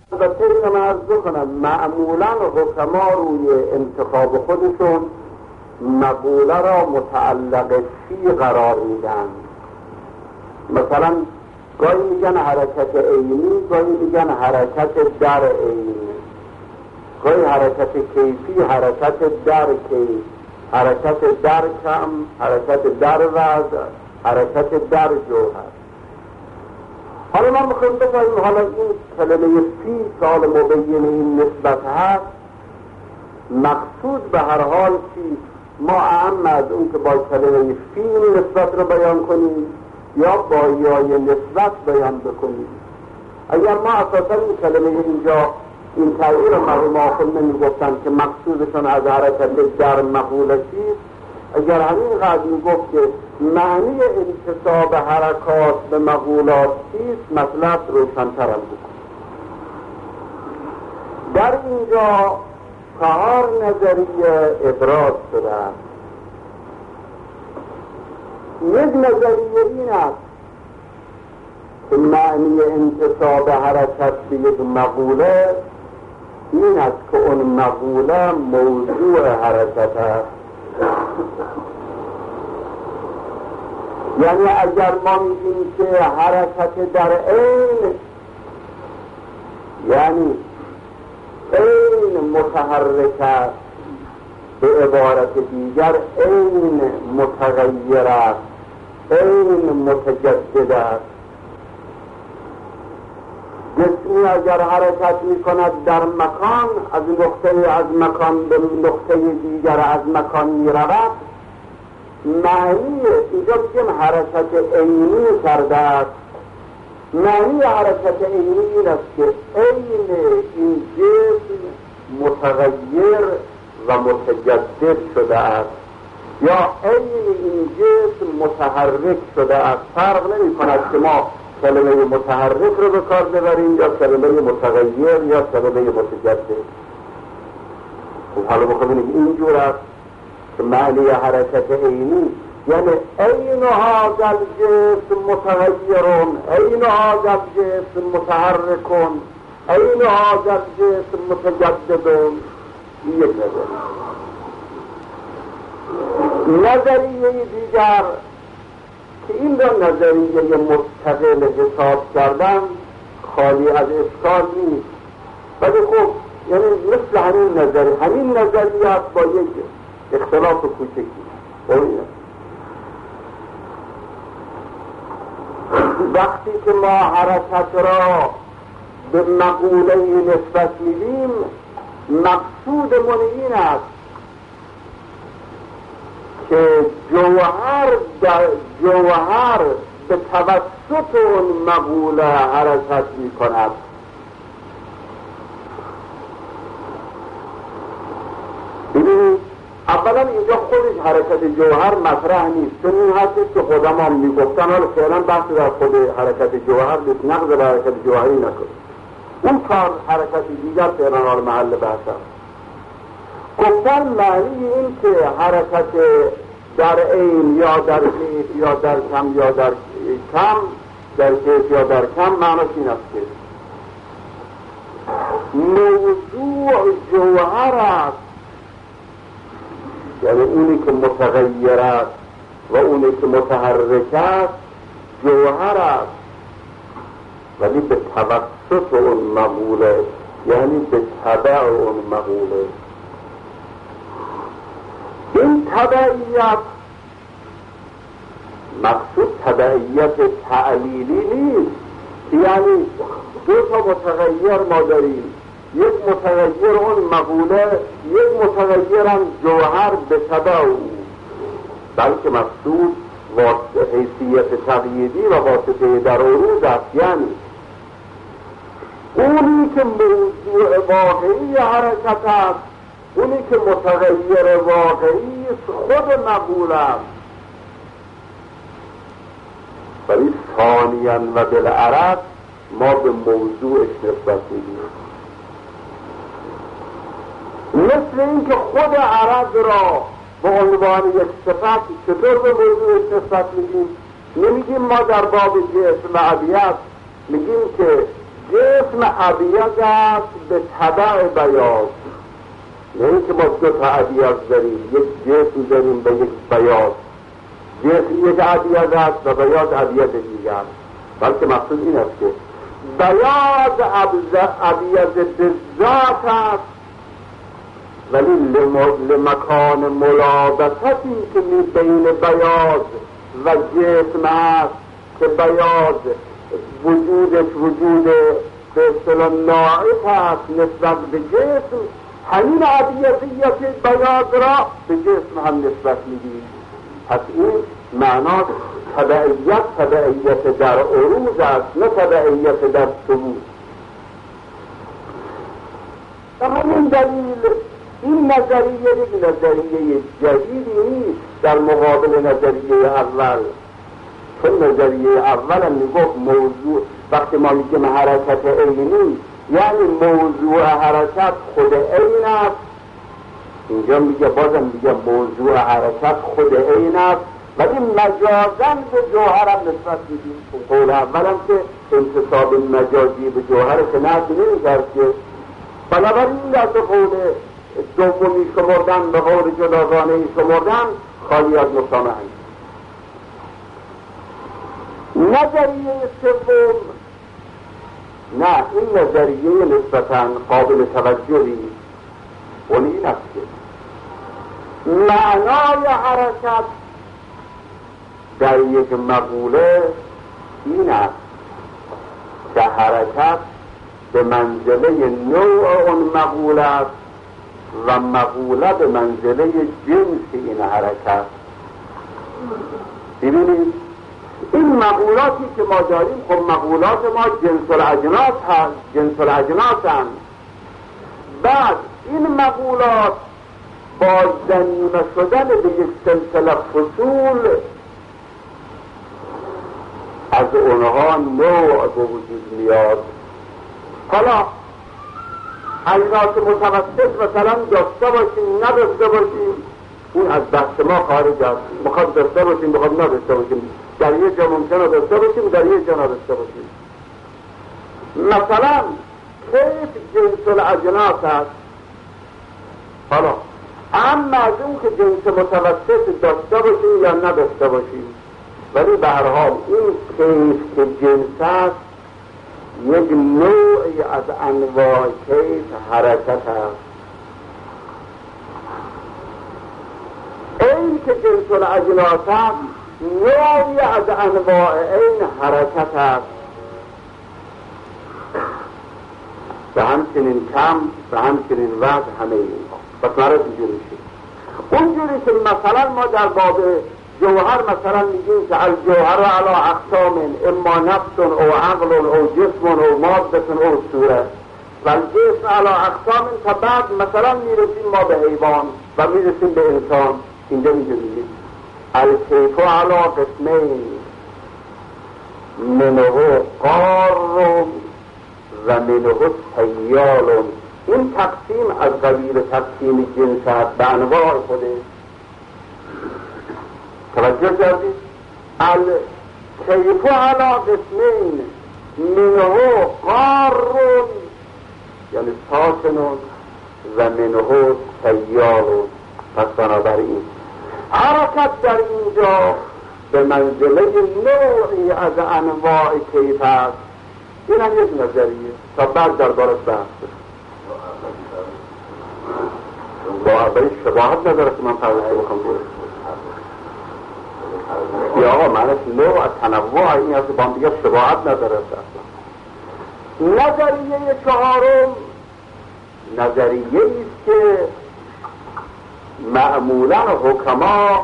البته اینو من عرض بکنم معمولا حکما روی انتخاب خودشون مقوله را متعلق فی قرار میدن. مثلا گاهی میگن حرکت عینی، گاهی میگن حرکت در عینی، گاهی حرکت کیفی، حرکت در کیف، حرکت در کم، حرکت در وضع، حرکت در جوهر. حالا ما میخوایم بگوییم حالا این کلمه فی که حالا مبین این نسبت هست مقصود به هر حال چی؟ ما اهم از اون که با کلمه فی نسبت رو بیان کنیم یا با یای نسبت بیان بکنیم. اگر ما اساسا این کلمه اینجا این تغییر مرحوم آخر نمیگفتن که مقصودشون از حرکت در مقوله چیست، اگر همین قدر میگفت که معنی انتصاب حرکات به مقولات چیست مطلب روشن‌تر هم بود. در اینجا 4 نظریه ابراز شده است. یک نظریه این است که معنی انتصاب حرکت به یک مقوله این است که اون مقوله موضوع حرکت است. یعنی اگر ما میگیم که حرکت در عین، یعنی عین متحرک است، به عبارت دیگر عین متغیر است، عین متجدد است. جسمی اگر حرکت می کند در مکان، از نقطه از مکان به نقطه دیگر از مکان می رود، معنی اینجا بگیم حرکت عینی کرده است. معنی حرکت عینی این است که عین این جسم متغیر و متجدد شده است یا عین این جسم متحرک شده است. فرق نمی کند که ما کلمه متحرک رو به کار ببریم یا کلمه متغیر یا کلمه متجدد. حالا بخواهیم اینجور است که معنی حرکت عینی یعنی عین هذا الجسم متغیرون، عین هذا الجسم متحرکون، عین هذا الجسم متجددون. این یک نظریه دیگر که این را نظریه مستقل حساب کردن خالی از اشکال نیست، ولی خب یعنی مثل همین نظریات با یک اختلاف کوچکی. وقتی که ما حرکت را به مقوله نسبت میدیم مقصودمون این است که جوهر به توسط اون مقوله حرکت می کند. ببینید اولا اینجا خودش حرکت جوهر مطرح نیست، چون این هستید که خودمان می گفتن حالا فعلا بحث در خود حرکت جوهر نیست، نقض به حرکت جوهری نکنید، اون کار حرکت دیگر فعلا حال محل بحث هست. گفتن معنی این که حرکت در عین یا در کیف یا در کم یا در کم، در کیف یا در کم، معنیش این است که موضوع جوهر است، یعنی اونی که متغیر است و اونی که متحرک است جوهر است، ولی به توسط اون مقوله، یعنی به تبع اون مقوله. این تبعیت مقصود تبعیت تعلیلی نیست، یعنی دو تا متغیر ما داریم، یک متغیر اون مقوله، یک متغیر هم جوهر به تبع او، بلکه مقصود حیثیت تقییدی و واسطه در عروض است. یعنی اونی که موضوع واقعی حرکت است، اونی که متغیر واقعی خود مقوله است، ولی ثانیاً و بالعرض ما به موضوعش نسبت میدیم. مثل این که خود عرض را به عنوان یک صفت چطور به موضوعش نسبت میدیم؟ نمیگیم ما در باب جسم و عبیت میگیم که جسم ابیض است به تبع بیاض. نه اینکه ما دو تا ابیض داریم، یک جسم داریم به یک بیاض، جسم یک ابیض است و بیاض ابیض دیگر، بلکه مقصود این است که بیاض ابیض به ذات است، ولی لمکان ملابستی که بین بیاض و جسم است که بیاض وجودش وجود به اصطلاح ناعف است نسبت به جسم، همین ابیضیت بیاض را به جسم هم نسبت میدیم. پس این معنا تبعیت در عروض است، نه تبعیت در ثبوت. به همین دلیل این نظریه یک نظریه جدیدی نیست در مقابل نظریه اول، چون نظریه اول هم میگفت موضوع، وقتی ما میگیم حرکت عینی یعنی موضوع حرکت خود عین است، اینجا میگه بازم میگه موضوع حرکت خود عین است، ولی مجازاً به جوهر هم نسبت میدیم. قول اول هم که انتصاب مجازی به جوهر که نفی نمی‌کرد که، بنابراین در قول دومی شمردن به قول جداگانه شمردن خالی از مسامحه. نظریه سوم نه، این نظریه نسبتاً قابل توجهی اون این است که معنای حرکت در یک مقوله این است که حرکت به منزله نوع اون مقوله است و مقوله به منزله جنس این حرکت. ببینید این مقولاتی که ما داریم، خب مقولات ما جنس الاجناس هست، جنس الاجناس هم. بعد این مقولات با ضمیمه شدن به یک سلسله فصول از اونها نوع به وجود میاد. حالا اجناس متوسط مثلا داشته باشیم نداشته باشیم اون از بحث ما خارج است، میخواد داشته باشیم میخواد نداشته باشیم، در یک جا ممکنه داشته باشیم در یک جا نداشته باشیم. مثلا کیف جنس الاجناس است. حالا اما از اون که جنس متوسط داشته باشیم یا نداشته باشیم، ولی به هر حال این کیف که جنس است یک نوعی از انواع کیف حرکت است. این که جنس الاجناس است نوعی از انواع این حرکت است، به همچنین کم به همچنین وضع همه این پس مرد اینجوری میشه. اونجوری که مثلا ما در باب جوهر مثلا میگیم که الجوهر علی اقسام اما نفس او عقل او جسم او ماده او صورت و الجسم علی اقسام، تا بعد مثلا میرسیم ما به حیوان و میرسیم به انسان. اینجا میگیم الکیف علی قسمین منه قار و منه سیال. این تقسیم از قبیل تقسیم جنس است به انواع خوده. توجه کردید؟ الکیف علی قسمین منه قار یعنی ساکنون و منه سیال. پس بنابراین حرکت در اینجا به منزله نوعی از انواع کیف است. این هم یک نظریه تا بعد در بارش بحث با شباهت نداره که من پرداخته بخوام برش یا آقا معنیش نوع تنوع این هست با هم دیگه شباهت نداره. نظریه چهارم نظریه ایست که معمولا حکما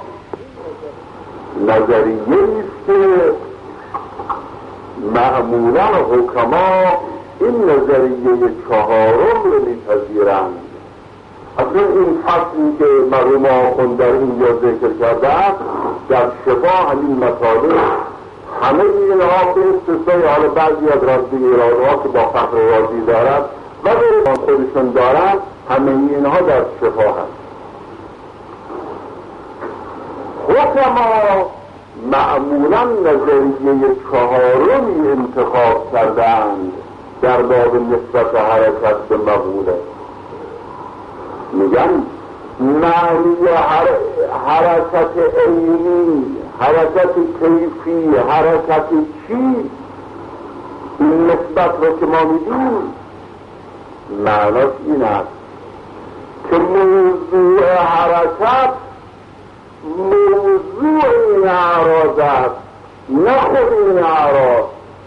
این نظریه چهارم رو میپذیرند. اصلا این فصلی که مرحوم آخوند در اینجا ذکر کرده در شفا همین مطالب همه اینها به استثنای حال بعضی از راستی ایرادها که با فخر رازی دارد و به خودشون دارند همه اینها در شفا هست. حکما معمولا نظریه چهارمی انتخاب کردند در باب نسبت حرکت به مقوله. میگن معنی حرکت عینی، حرکت کیفی، حرکت چی، این نسبت رو که ما میدیم معناش این است که موضوع حرکت موضوع این اعراض است، نه خود این اعراض.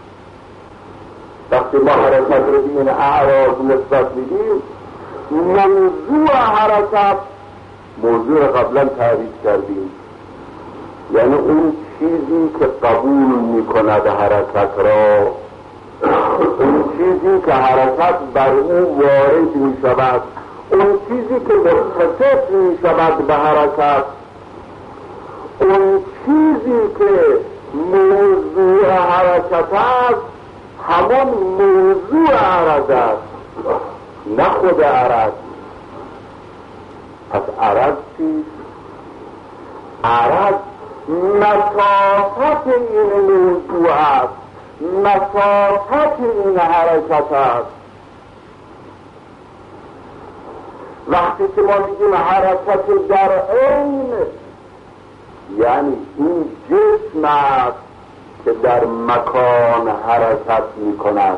وقتی ما حرکت رو به این اعراض نسبت میدیم، موضوع حرکت موضوع قبلا تعریف کردیم، یعنی اون چیزی که قبول میکند حرکت را، اون چیزی که حرکت بر او وارد میشود، اون چیزی که متصف میشود به حرکت، اون چیزی که موضوع حرکت است، همان موضوع عرض است، نه خود عرض. پس عرض چیست؟ عرض مسافت این موضوع است، مسافت این حرکت است. وقتی که ما میگیم حرکت در عین، یعنی این جسم است که در مکان حرکت میکند.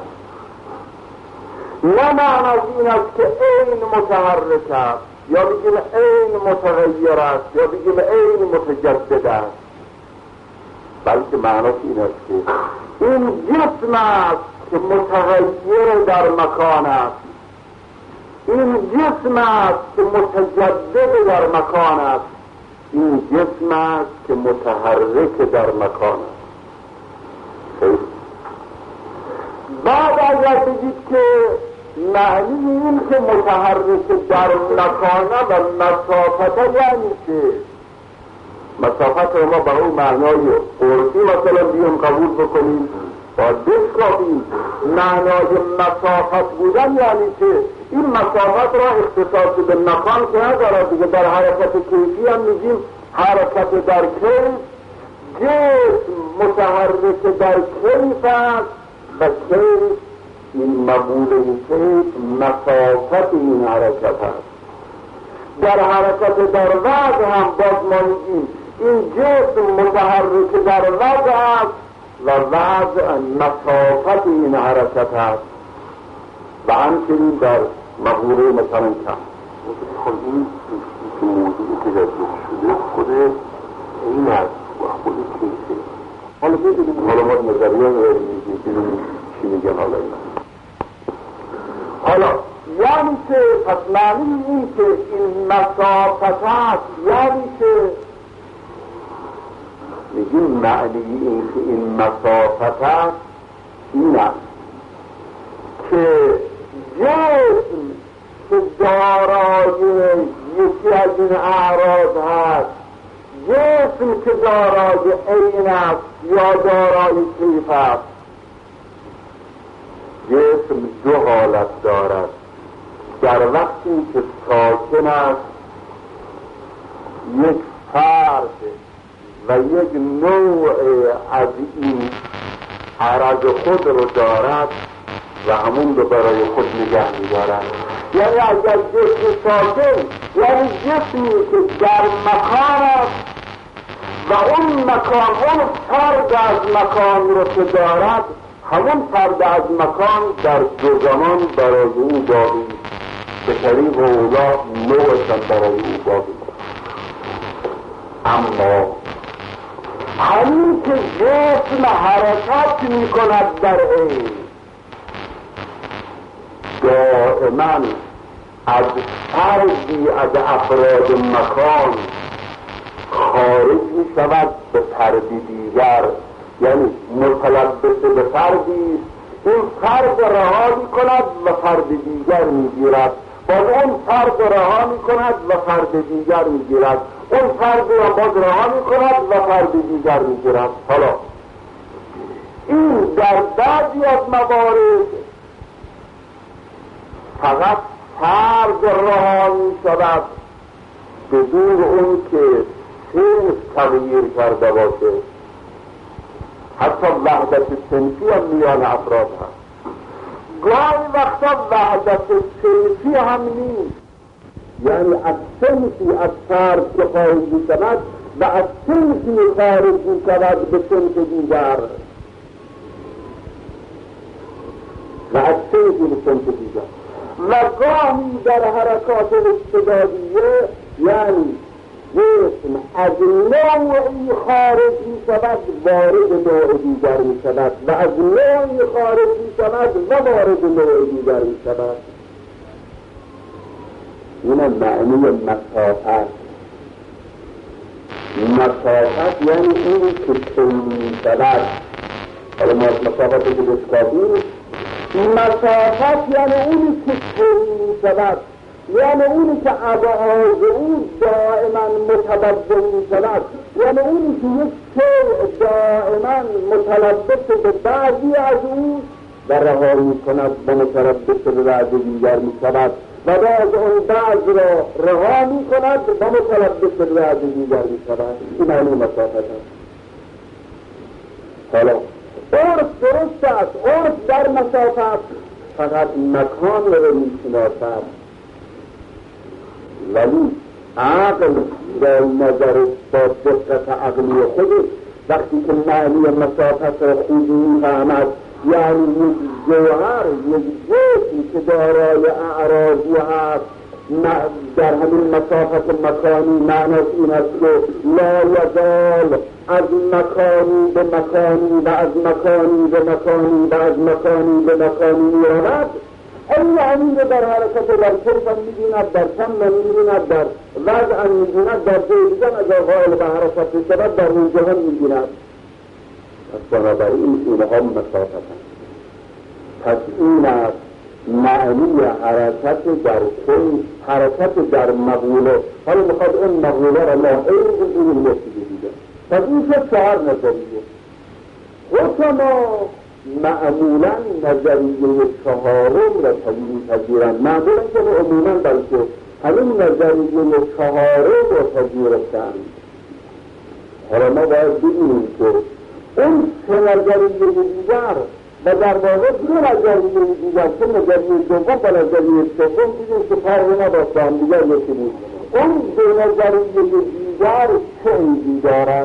نه معنی این است که عین متحرک است، یا بگیم عین متغیر است، یا بگیم عین متجدد است، بلکه معنی این است که این جسم است که متغیر در مکان است، این جسم است که متجدد در مکان است، این جسم است که متحرک در مکان است. بعد اگر بگید که معنی این که متحرک در مکانه و مسافت، یعنی که مسافت رو ما به اون معنای عرفی مثلا بیون قبول بکنیم، باید بشکافیم. معنای مسافت بودن یعنی که این مسافت را اختصاص به مکان که ندارد دیگه. در حرکت کیفی هم میگیم حرکت در کیف، جسم متحرک در کیف است و کیف این مقوله کیف مسافت این حرکت است. در حرکت در وضع هم باز ما میگیم این جسم متحرک در وضع است و وضع مسافت این حرکت است. و همچنین در مقوله مثلا کم خود این موضوعی که در شده خود این است و خود کیفه. حالا بگیدیم حالا ما نظریه میگیم چی میگن حالا این است. حالا یعنی که پس معنی این که این مسافت است، یعنی که میگیم معنی این که این مسافت است این است که جسم که دارای یکی از این اعراض هست، جسم که دارای عین است یا دارای کیف است، جسم دو حالت دارد. در وقتی که ساکن است یک فرد و یک نوع از این عرض خود رو دارد و همون رو برای خود نگه می‌دارد. یعنی اگر جسم ساکن یعنی جسمی که در مکان است و اون مکان، اون فرد از مکان رو که دارد، همون فرد از مکان در دو زمان برای او باقی، به طریق اولا نوعشان برای او باقی. اما همین که جسم حرکت می کند در عین، دائما از فردی از افراد مکان خارج می شود به فردی دیگر، یعنی متلبس به فردی، این فرد رها می کند و فرد دیگر می گیرد، باز اون فرد رها می کند و فرد دیگر می گیرد، اون فرد را باز رها می کند و فرد دیگر می گیرد. حالا این در بعضی از موارد فقط فرد رها می شود بدون اون که صنف تغییر کرده باشه. حتی وحدت صنفی هم میان افراد هست. گاهی وقتا وحدت صنفی هم نیست، یعنی از صنفی از فرد که خارج می شود و از صنفی خارج می شود به صنف دیگر و از صنفی به صنف دیگر. و گاهی در حرکات استعدادیه یعنی جسم از نوعی خارج می شود وارد نوع دیگر می شود و از نوعی خارج می شود و وارد نوع دیگر می شود. این معنی مسافت. مسافت یعنی اونی که طی می شود. حالا ما مسافت رو بشکافیم. مسافت یعنی اونی که طی می شود، یعنی اونی که ابعاد او دائما متبدل می شود، یعنی اونی که یک شیء دائما متلبس به بعضی از او و رها می کند و متلبس به بعض دیگر می شود و بعض اون بعض را رها می کند و متلبس به بعض دیگر می شود. این معنی مسافت است. حالا عرف درست است، عرف در مسافت فقط مکان رو می شناسد، ولی عقل در نظر با دقت عقلی خودش وقتی که معنی مسافت را خوب می‌فهمد، یعنی یک جوهر، یک جسم که دارای اعراضی هست در همین مسافت مکانی معنیش این است که لا یزال از مکانی به مکانی و از مکانی به مکانی و از مکانی به مکانی می‌رود. این یعنی در حرکت در کیف می‌بیند، در کم می‌بیند، در وضع می‌بیند، در جای دیگر اگر غائل به حرکت شود در اون جهان می‌بیند. پس بنابراین اینها مسافت هست. پس این است معنی حرکت در کیف، حرکت در مقوله. حالا میخواد اون مقوله را لاحظ این نسیده دیده. پس این که 4 نظریه. حکما معمولا نظریه 4 را پذیرند. معمولا که عموما بلکه همین نظریه 4 را پذیرفتند. حالا ما باید ببینیم که اون 3 نظریه دیگر و در واقع 2 نظریه دیگر که نظریه دوم و نظریه سوم دیدیم که فرق نداشت هم دیگر یکی بود. اون 2 نظریه دیگر چه ایدی دارد؟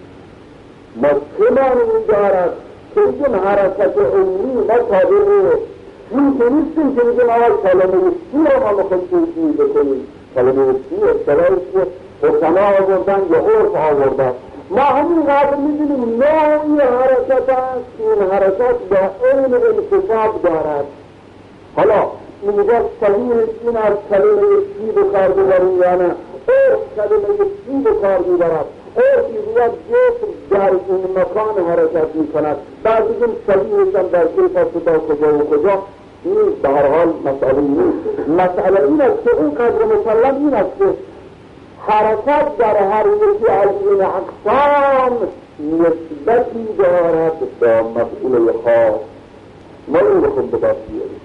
ما چه معنی دارد؟ که این حرکت عمری ما تابعه این که نیستیم که بگیم اول کلمه سی رو ما میخوایم توجیه بکنیم. کلمه سی اصطلاحی که حکما آوردن یا عرف آوردن، ما همین قدر می‌بینیم نوعی حرکت است که این حرکت با علم انتصاب دارد. حالا اینجا صحیح این از کلمه سی به کار ببریم یا نه؟ عرف کلمه سی به کار می‌برد. عرفی روید جسم در این مکان حرکت می‌کند، بعد بگیم صحیحشم در کیف است تا کجا و کجا نیست. به هر حال مسئله نیست. مسئله این است که اون قدر مسلم این است که حرکت در هر یکی از این اقسام نسبتی دارد با مفعول خاص. ما این رو خود بباید بیاریم.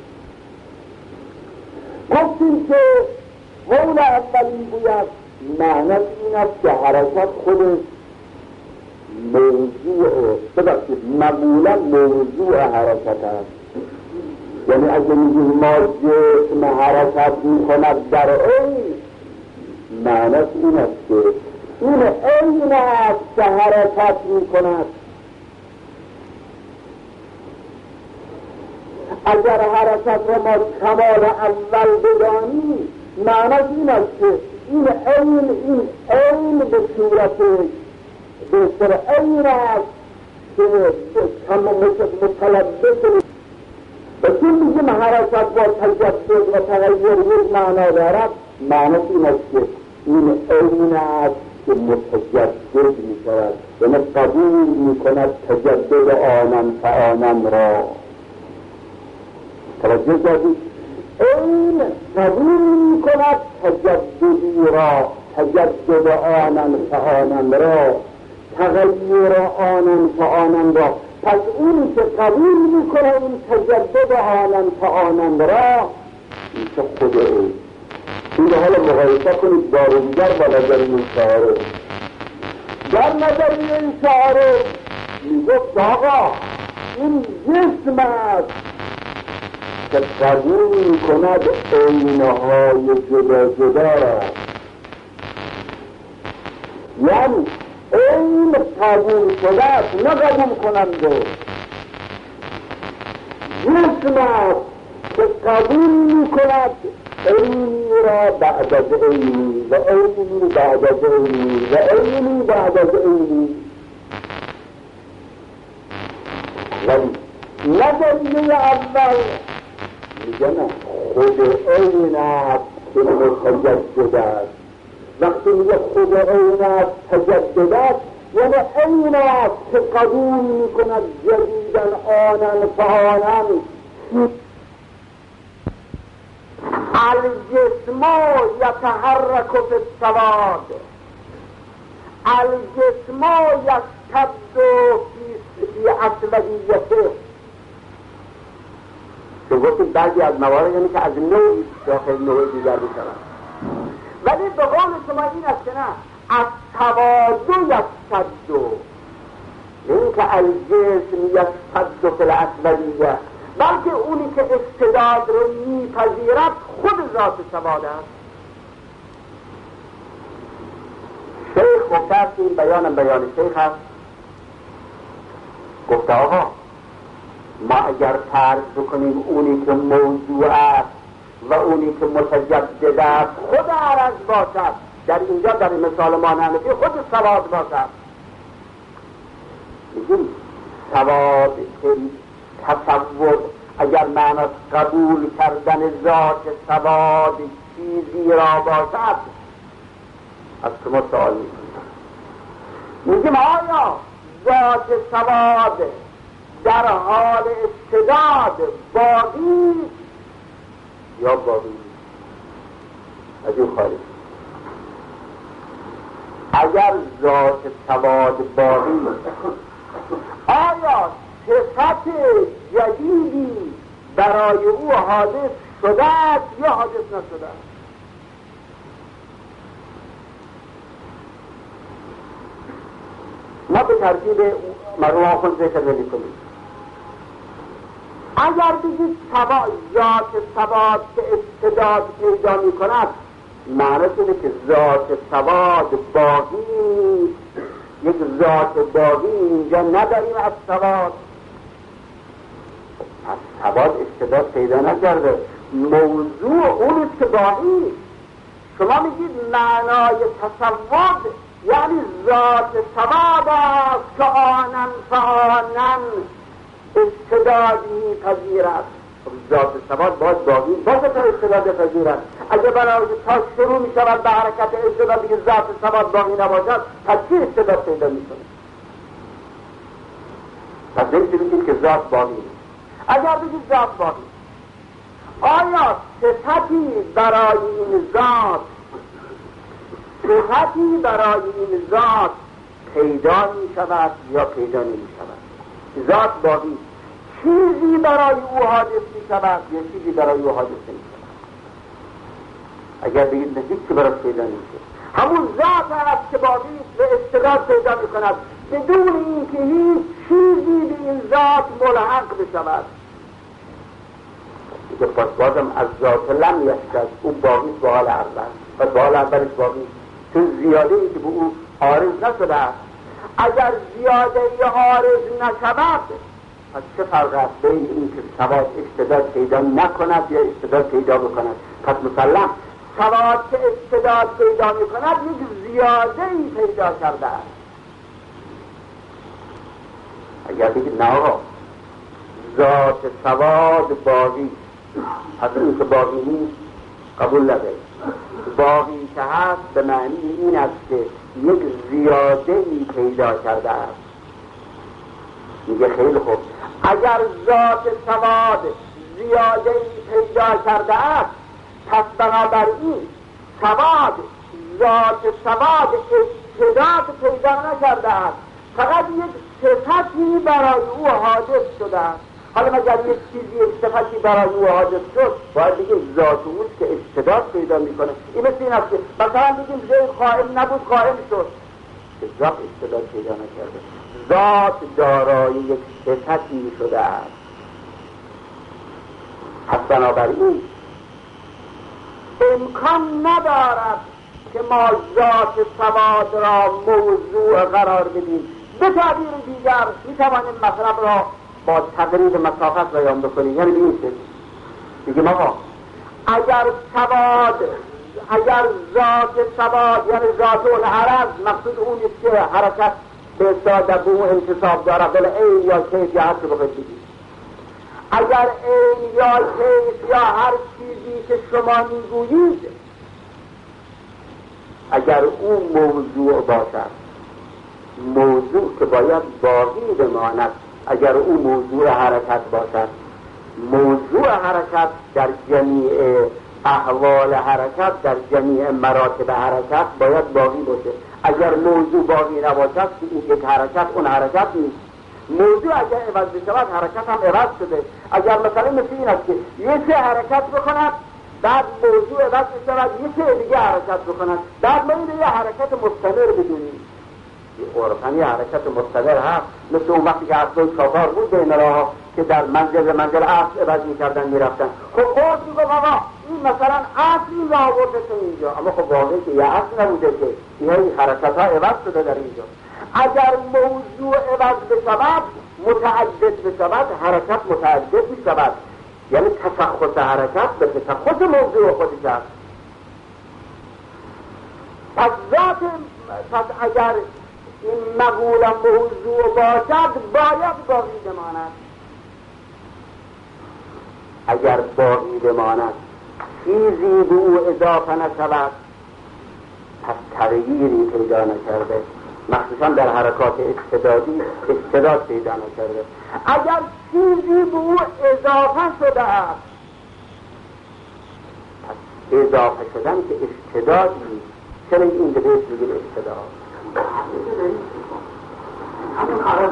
گفتیم که قول اولی گوید معنی این است که حرکت خودش موضوع معمولا موضوع حرکت است. یعنی اگه میگیم ما جسم حرکت میکند در این معنی این است که این عین است که حرکت میکند. اگر حرکت را ما کمال اول بدانیم معنی این است که این عین به صورت بهتر عین است که متلبس و چون میگیم حرکت با تجسد و تغییر یک معنا دارد، معنی این است که این عین است که متجسد میشود، یعنی قبول میکند تجدد آنم فآنم را. توجه کردید؟ این قبول میکند تجددی را، تجدد آنم فآنم را، تغییر آنم فآنم را. پس اونی که قبول میکنه این تجدد آنم فآنم را میشه خود این. این حالا مقایسه کنید با دیگر با نظریه 4. در نظریه 4 میگفت آقا این جسم است که قبول میکند عینهای جدا جدا را، یعنی عین قبول شده است نه قبول کننده. جسم است که قبول میکند عینی را بعد از عینی و عینی بعد از عینی و عینی بعد از عینی، ولی نظریه اول میگه نه، خود عین است که متجدد است. وقتی میگه خود عین است تجدد است، یعنی عین است که قبول میکند جدیدن آنن فآنن. الجسم یتحرک فی السواد، الجسم یشتد فی اسودیته. که گفتیم بعضی از موارد یعنی که از نوعی داخل نوع دیگر میشود، ولی به قول شما این است که نه، از تواضع یشتد، این که الجسم یشتد فی الاسودیه، بلکه اونی که استعداد رو میپذیرد خود ذات سواد است. شیخ گفته است، این بیان شیخ است، گفته آقا ما اگر فرض بکنیم اونی که موضوع است و اونی که متجدد است خود عرض باشد، در اینجا در این مثال ما حنفی خود سواد باشد، میگیم سواد که تصور اگر معنی قبول کردن ذات سواد چیزی را باشد، از شما سوال میگیم آیا ذات سواد در حال استعداد باقی یا باقی از این خارج؟ اگر ذات سواد باقی، آیا صفت جدیدی برای او حادث شده است یا حادث نشده است؟ ما به ترتیب مرحوم خود ذکر نمی‌کنیم. اگر بگید ذات سواد که استعداد پیدا می‌کند، معنی اینه که ذات سواد باقی، یک ذات باقی اینجا نداریم از سواد. از سواد استعداد پیدا نکرده، موضوع اونیست که باقی. شما میگید معنای تصور یعنی ذات سواد است که آنن فآنن استعدادی پذیرد. ذات سواد باید باقی باشه تا استعداد پذیرد. اگه برای تا شروع می شود به حرکت استعداد که ذات سواد باقی نباشد، پس چی استعداد پیدا می کنه؟ پس نمیشه بگید که ذات باقی. اگر بگید ذات باقی، آیا صفتی برای این ذات پیدا می شود یا پیدا نمی شود؟ ذات باقی، چیزی برای او حادث می شود یا چیزی برای او حادث نمی شود؟ اگر بگید نزدیک که برای پیدا نمیشه، همون ذات است که باقی به استعداد پیدا می کند بدون اینکه هیچ چیزی به این ذات ملحق بشود. دیگه پس بازم از ذات لم یشتد، اون باقی به حال اول، پس به حال اولش باقی، چون زیاده ای که به او عارض نشده است. اگر زیاده ای عارض نشود، پس چه فرق است بین این که سواد استعداد پیدا نکند یا استعداد پیدا بکند؟ پس مسلم سواد که استعداد پیدا میکند یک زیاده ای پیدا کرده است. اگر بگید نه آقا ذات سواد باقی، پس این که باقی نیست قبول ندارید. باقی که هست به معنی این است که یک زیاده ای پیدا کرده است. میگه خیلی خوب، اگر ذات سواد زیاده ای پیدا کرده است، پس بنابراین ذات سواد استعداد پیدا نکرده است، فقط یک صفتی برای او حادث شده است. حالا مگر یک چیزی یک صفتی برای او حادث شد، باید بگیم ذات اوست که استعداد پیدا میکنه. این مثل این است که مثلا بگیم زید قائم نبود قائم شد، که ذات استعداد پیدا نکرده، ذات دارای یک صفتی شده است. پس بنابراین امکان ندارد که ما ذات سواد را موضوع قرار بدیم. به تعبیر دیگر میتوانیم مطلب را با تقریب مسافت بیان بکنیم. یعنی این شکل بگیم آقا اگر ذات سواد یعنی ذات اون عرض مقصود اون است که حرکت به اصطلاح به اون انتصاب داره بل عین یا کیف یا هر چه بخواید بگید، اگر عین یا کیف یا هر چیزی که شما میگویید اگر اون موضوع باشد، موضوع که باید باقی بماند، اگر اون موضوع حرکت باشد، موضوع حرکت در جمیع احوال حرکت، در جمیع مراتب حرکت باید باقی باشه. اگر موضوع باقی نباشد که این یک حرکت اون حرکت نیست. موضوع اگر عوض بشود حرکت هم عوض شده. اگر مثلا مثل این است که یه حرکت بکند بعد موضوع عوض بشود یه دیگه حرکت بکند، بعد ما این یه حرکت مستمر بدونیم. عرفاً یه حرکت مستمر هست، مثل اون وقتی که اصلا چهار بود بین راه‌ها که در منزل اصل عوض می‌کردن می‌رفتن. خب قول میگم آقا این مثلا اصل این راه برده تو اینجا، اما خب واقعی که یه اصل نبوده که این حرکت‌ها عوض شده در اینجا. اگر موضوع عوض بشود متعدد بشود حرکت متعدد بشود، یعنی تشخص حرکت به تشخص موضوع خودش است. پس اگر این مقول موضوع باشد باید باقی بماند. اگر باقی بماند چیزی به او اضافه نشود پس تغییری پیدا نکرده، مخصوصا در حرکات استعدادی استعداد پیدا نکرده. اگر چیزی به او اضافه شده است پس اضافه شدن که استعداد نیست. چرا این به بهش بگید استعداد؟ همون عرض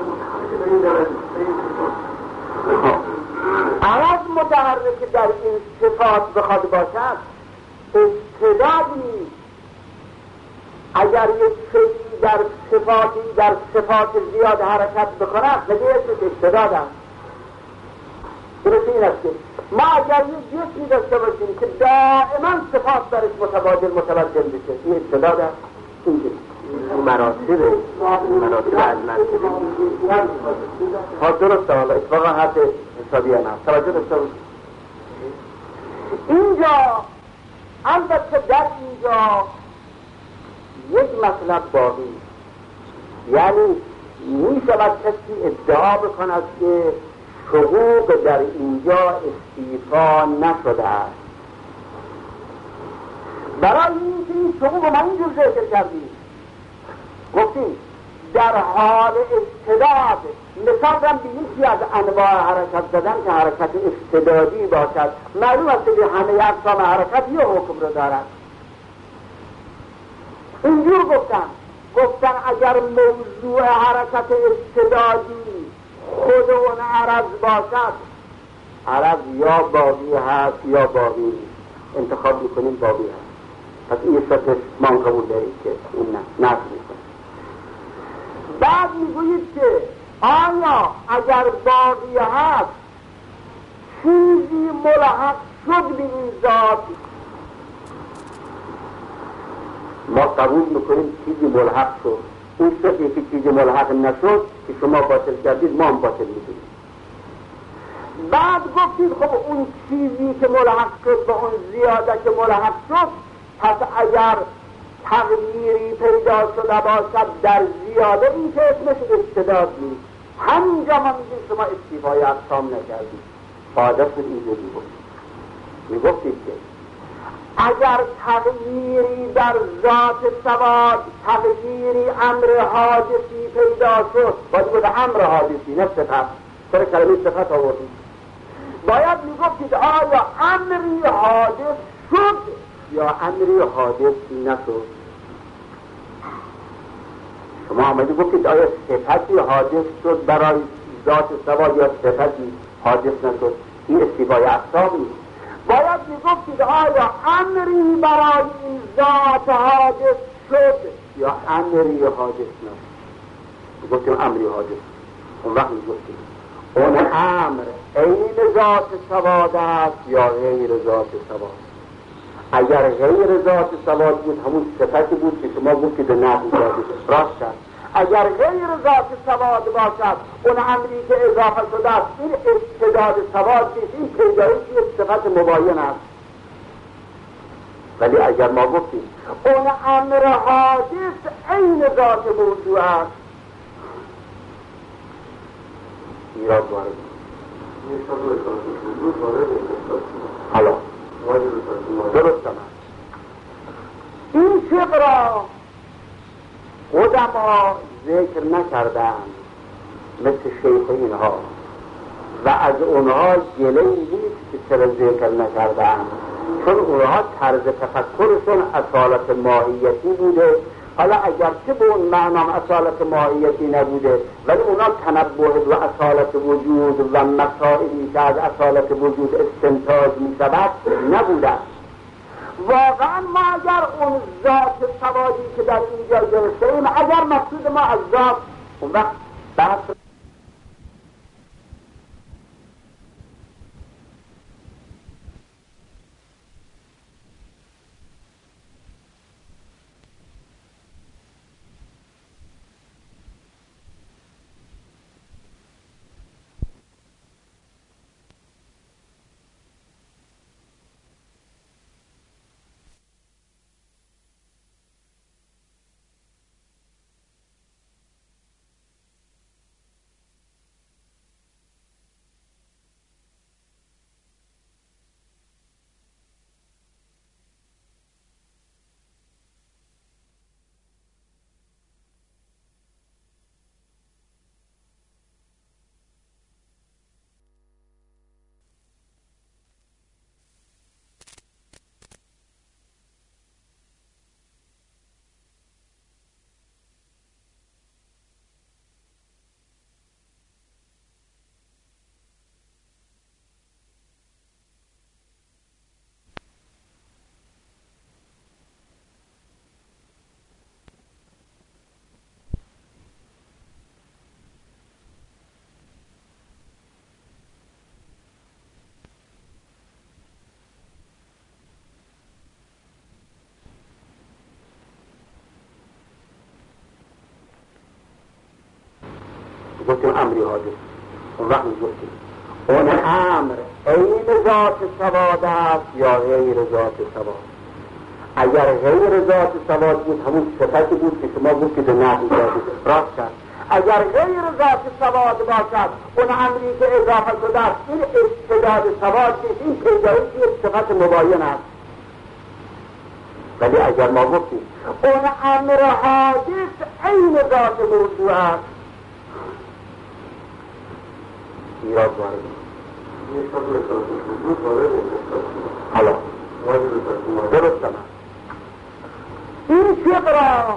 متحرک در این صفات بخواد باشد استعداد نیست. اگر یک شیئی در صفات زیاد حرکت بکند نگه اسمش استعداد است. درست این است که ما اگر یک جسمی داشته باشیم که دائما صفات درش متبادل بشه این استعداد است. این مراتب از منطقه ها درست است. حالا اتفاقا حرف حسابی هم هست. توجه داشته باشید اینجا، البته در اینجا یک مطلب باقی، یعنی می شود کسی ادعا بکند که حقوق در اینجا استیفا نشده است. برای اینکه این حقوق ما اینجور ذکر کردیم، گفتیم در حال استعداد مثال دارم به یکی از انواع حرکت زدن که حرکت استعدادی باشد. معلوم است که همه اقسام حرکت یه حکم رو دارد. اینجور گفتن اگر موضوع حرکت استعدادی خود اون عرض باشد، عرض یا باقی هست یا باقی نیست. انتخاب میکنیم باقی هست. پس این شکلش ما قبول داریم که این نفس میکنیم. بعد میگویید که آیا اگر باقی هست چیزی ملحق شد به این ذات، ما قبول میکنیم چیزی ملحق شد. اون شکلی که چیزی ملحق نشد که شما باطل کردید ما هم باطل میکنیم. بعد گفتید خب اون چیزی که ملحق شد به اون زیاده که ملحق شد، پس اگر تغییری پیدا شده باشد در زیاده این که اسمش استعداد نیست. همینجا ما میگیم شما استیفای اقسام نکردید. عادت اینجوری بود. میگفتید که اگر تغییری در ذات سواد، تغییری امر حادثی پیدا شد، باید بود امر حادثی نه صفت. چرا کلمه صفت آوردید؟ باید میگفتید آیا امری حادث شد یا امری حادث نشد. شما آمده گفتید آیا صفتی حادث شد برای ذات سواد یا صفتی حادث نشد. این استیفای اقسامی. باید میگفتید آیا امری برای این ذات حادث شد یا امری حادث نشد. گفتیم امری حادث. اون وقت میگفتید اون امر عین ذات سواد است یا غیر ذات سواد؟ اگر غیر ذات سواد بود همون صفتی بود که شما گفتید به نحو دادید، راست است. اگر غیر ذات سواد باشد اون امری که اضافه شده است این استعداد سواد نیست، این پیدایش یک صفت مباین است. ولی اگر ما گفتیم اون امر حادث عین ذات موضوع است، ایراد وارد حالا درست است. این فقه را قدما ذکر نکردند مثل شیخ اینها و از اونها گله نیست که چرا ذکر نکردند، چون اونها طرز تفکرشون اصالت ماهیتی بوده. حالا اگرچه به اون معنام اصالت ماهیتی نبوده ولی اونا تنبه و اصالت وجود و مسائلی که از اصالت وجود استنتاج می شود نبوده. واقعا ما اگر اون ذات سوادی که در اینجا گرفته ایم اگر مقصود ما از ذات اون وقت بحث گفتیم امری حادث. اون وقت گفتیم اون امر عین ذات سواد است یا غیر ذات سواد؟ اگر غیر ذات سواد بود همون صفتی بود که شما گفتید به نحو دادید، راست است. اگر غیر ذات سواد باشد اون امری که اضافه شده است این استعداد سواد نیست، این پیدایش یک صفت مباین است. ولی اگر ما گفتیم اون امر حادث عین ذات موضوع است، ایراد وارد حالا درست است. این فقه را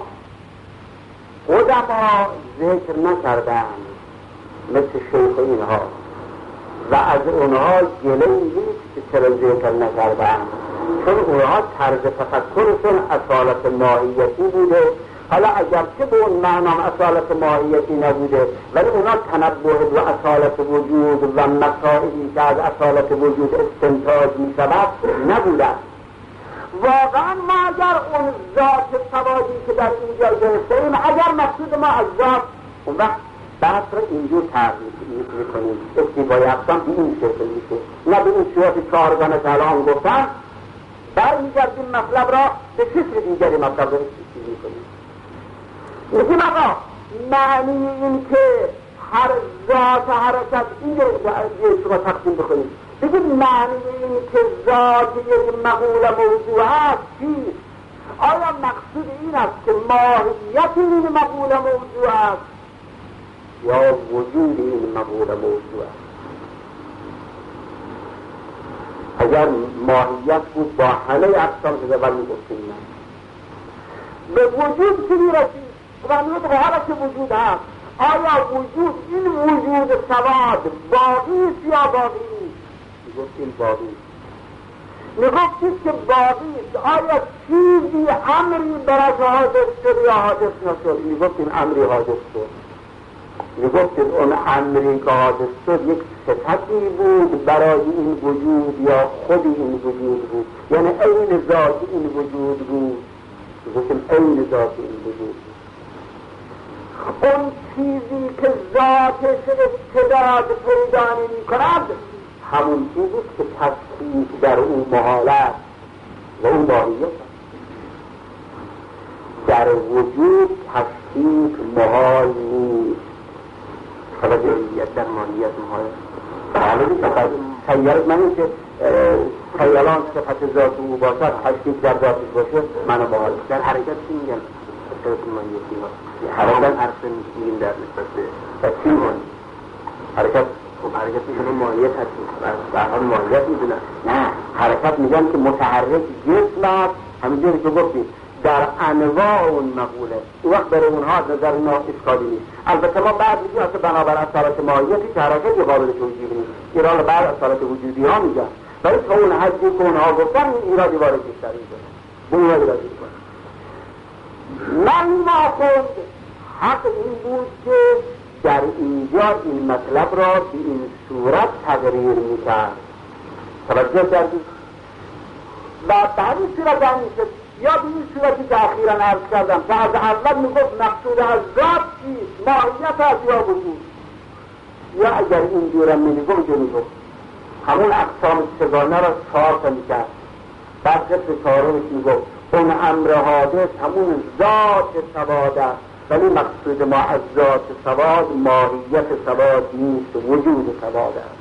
قدما ذکر نکردند مثل شیخ اینها و از اونها گله نیست که چرا ذکر نکردند، چون اونها طرز تفکرشون اصالت ماهیتی بوده. حالا اگرچه به اون معنام اصالت ماهیتی نبوده ولی اونا تنبه و اصالت وجود و مسائلی که از اصالت وجود استنتاج می شود نبوده. واقعا ما اگر اون ذات سوادی که در اینجا گرفته ایم اگر مقصود ما از ذات اون وقت بحث رو اینجور تغییر میکنیم، استیبای اقسام به این شکل میشه، نه به این صورت چهارگانه که الان گفتم. برمیگردیم مطلب را به شکل دیگری مطلب رو استیبای میکنیم. میگیم آقا معنی این که هر ذات حرکت این شما تقسیم بکنید، بگید معنی این که ذات یک مقول موضوع است چیست؟ آیا مقصود این است که ماهیت این مقول موضوع است یا وجود این مقول موضوع است؟ اگر ماهیت بود با همه اقسام که اول میگفتیم نه به وجود که میرسید و میگه حالا که وجود هست، آیا وجود این وجود سواد باقی است یا باقی نیست؟ میگفتیم باقی است. میگفتید که باقی است، آیا چیزی امری برای حادث شد یا حادث نشد؟ میگفتیم امری حادث شد. میگفت اون امری که حادث شد یک صفتی بود برای این وجود یا خود این وجود بود، یعنی عین ذات این وجود بود. میگفتیم عین ذات این وجود بود. اون چیزی که ذاتش استعداد پیدا نمی کند همون چیزی که تفکیک در اون محال است و اون ماهیت در وجود تفکیک محال نیست. خلاصیت در ماهیت محال معلومی که خیالت من این که خیالان صفت ذات او باشد تفکیک در ذاتش باشه منو محال در حرکت چی میگن؟ صفت ماهیتی ها حرکت عرصه میگیم در نسبت به چی مانی؟ حرکت خب حرکت میکنه ماهیت هستی برحال ماهیت میدونن. نه حرکت میگن که متحرک جسم است، همینجوری که گفتیم در انواع اون مقوله. او وقت برای اونها نظر اینا اشکالی نیست. البته ما بعد میگیم اصلا بنابر اصالت ماهیتی که حرکتی قابل توجیه نیست، ایران بعد اصالت وجودی ها میگن، ولی تا اون حدی که اونها گفتن این ایرادی وارد بیشتر میکنه به اون ایرادی میکنه. من ناخوند حق این بود که در اینجا این مطلب را به این صورت تقریر میکرد. توجه کردید؟ و به این صورت هم میشه یا به این صورتی که اخیراً عرض کردم که از اول میگفت مقصود از ذات چیست؟ ماهیت از یا وجود. یا اگر این جورم میگفت میگفت همون اقسام سگانه را 4 تا میکرد. بعد قسم 4 میگفت اون امر حادث همون ذات سواد است، ولی مقصود ما از ذات سواد ماهیت سواد نیست، وجود سواد است.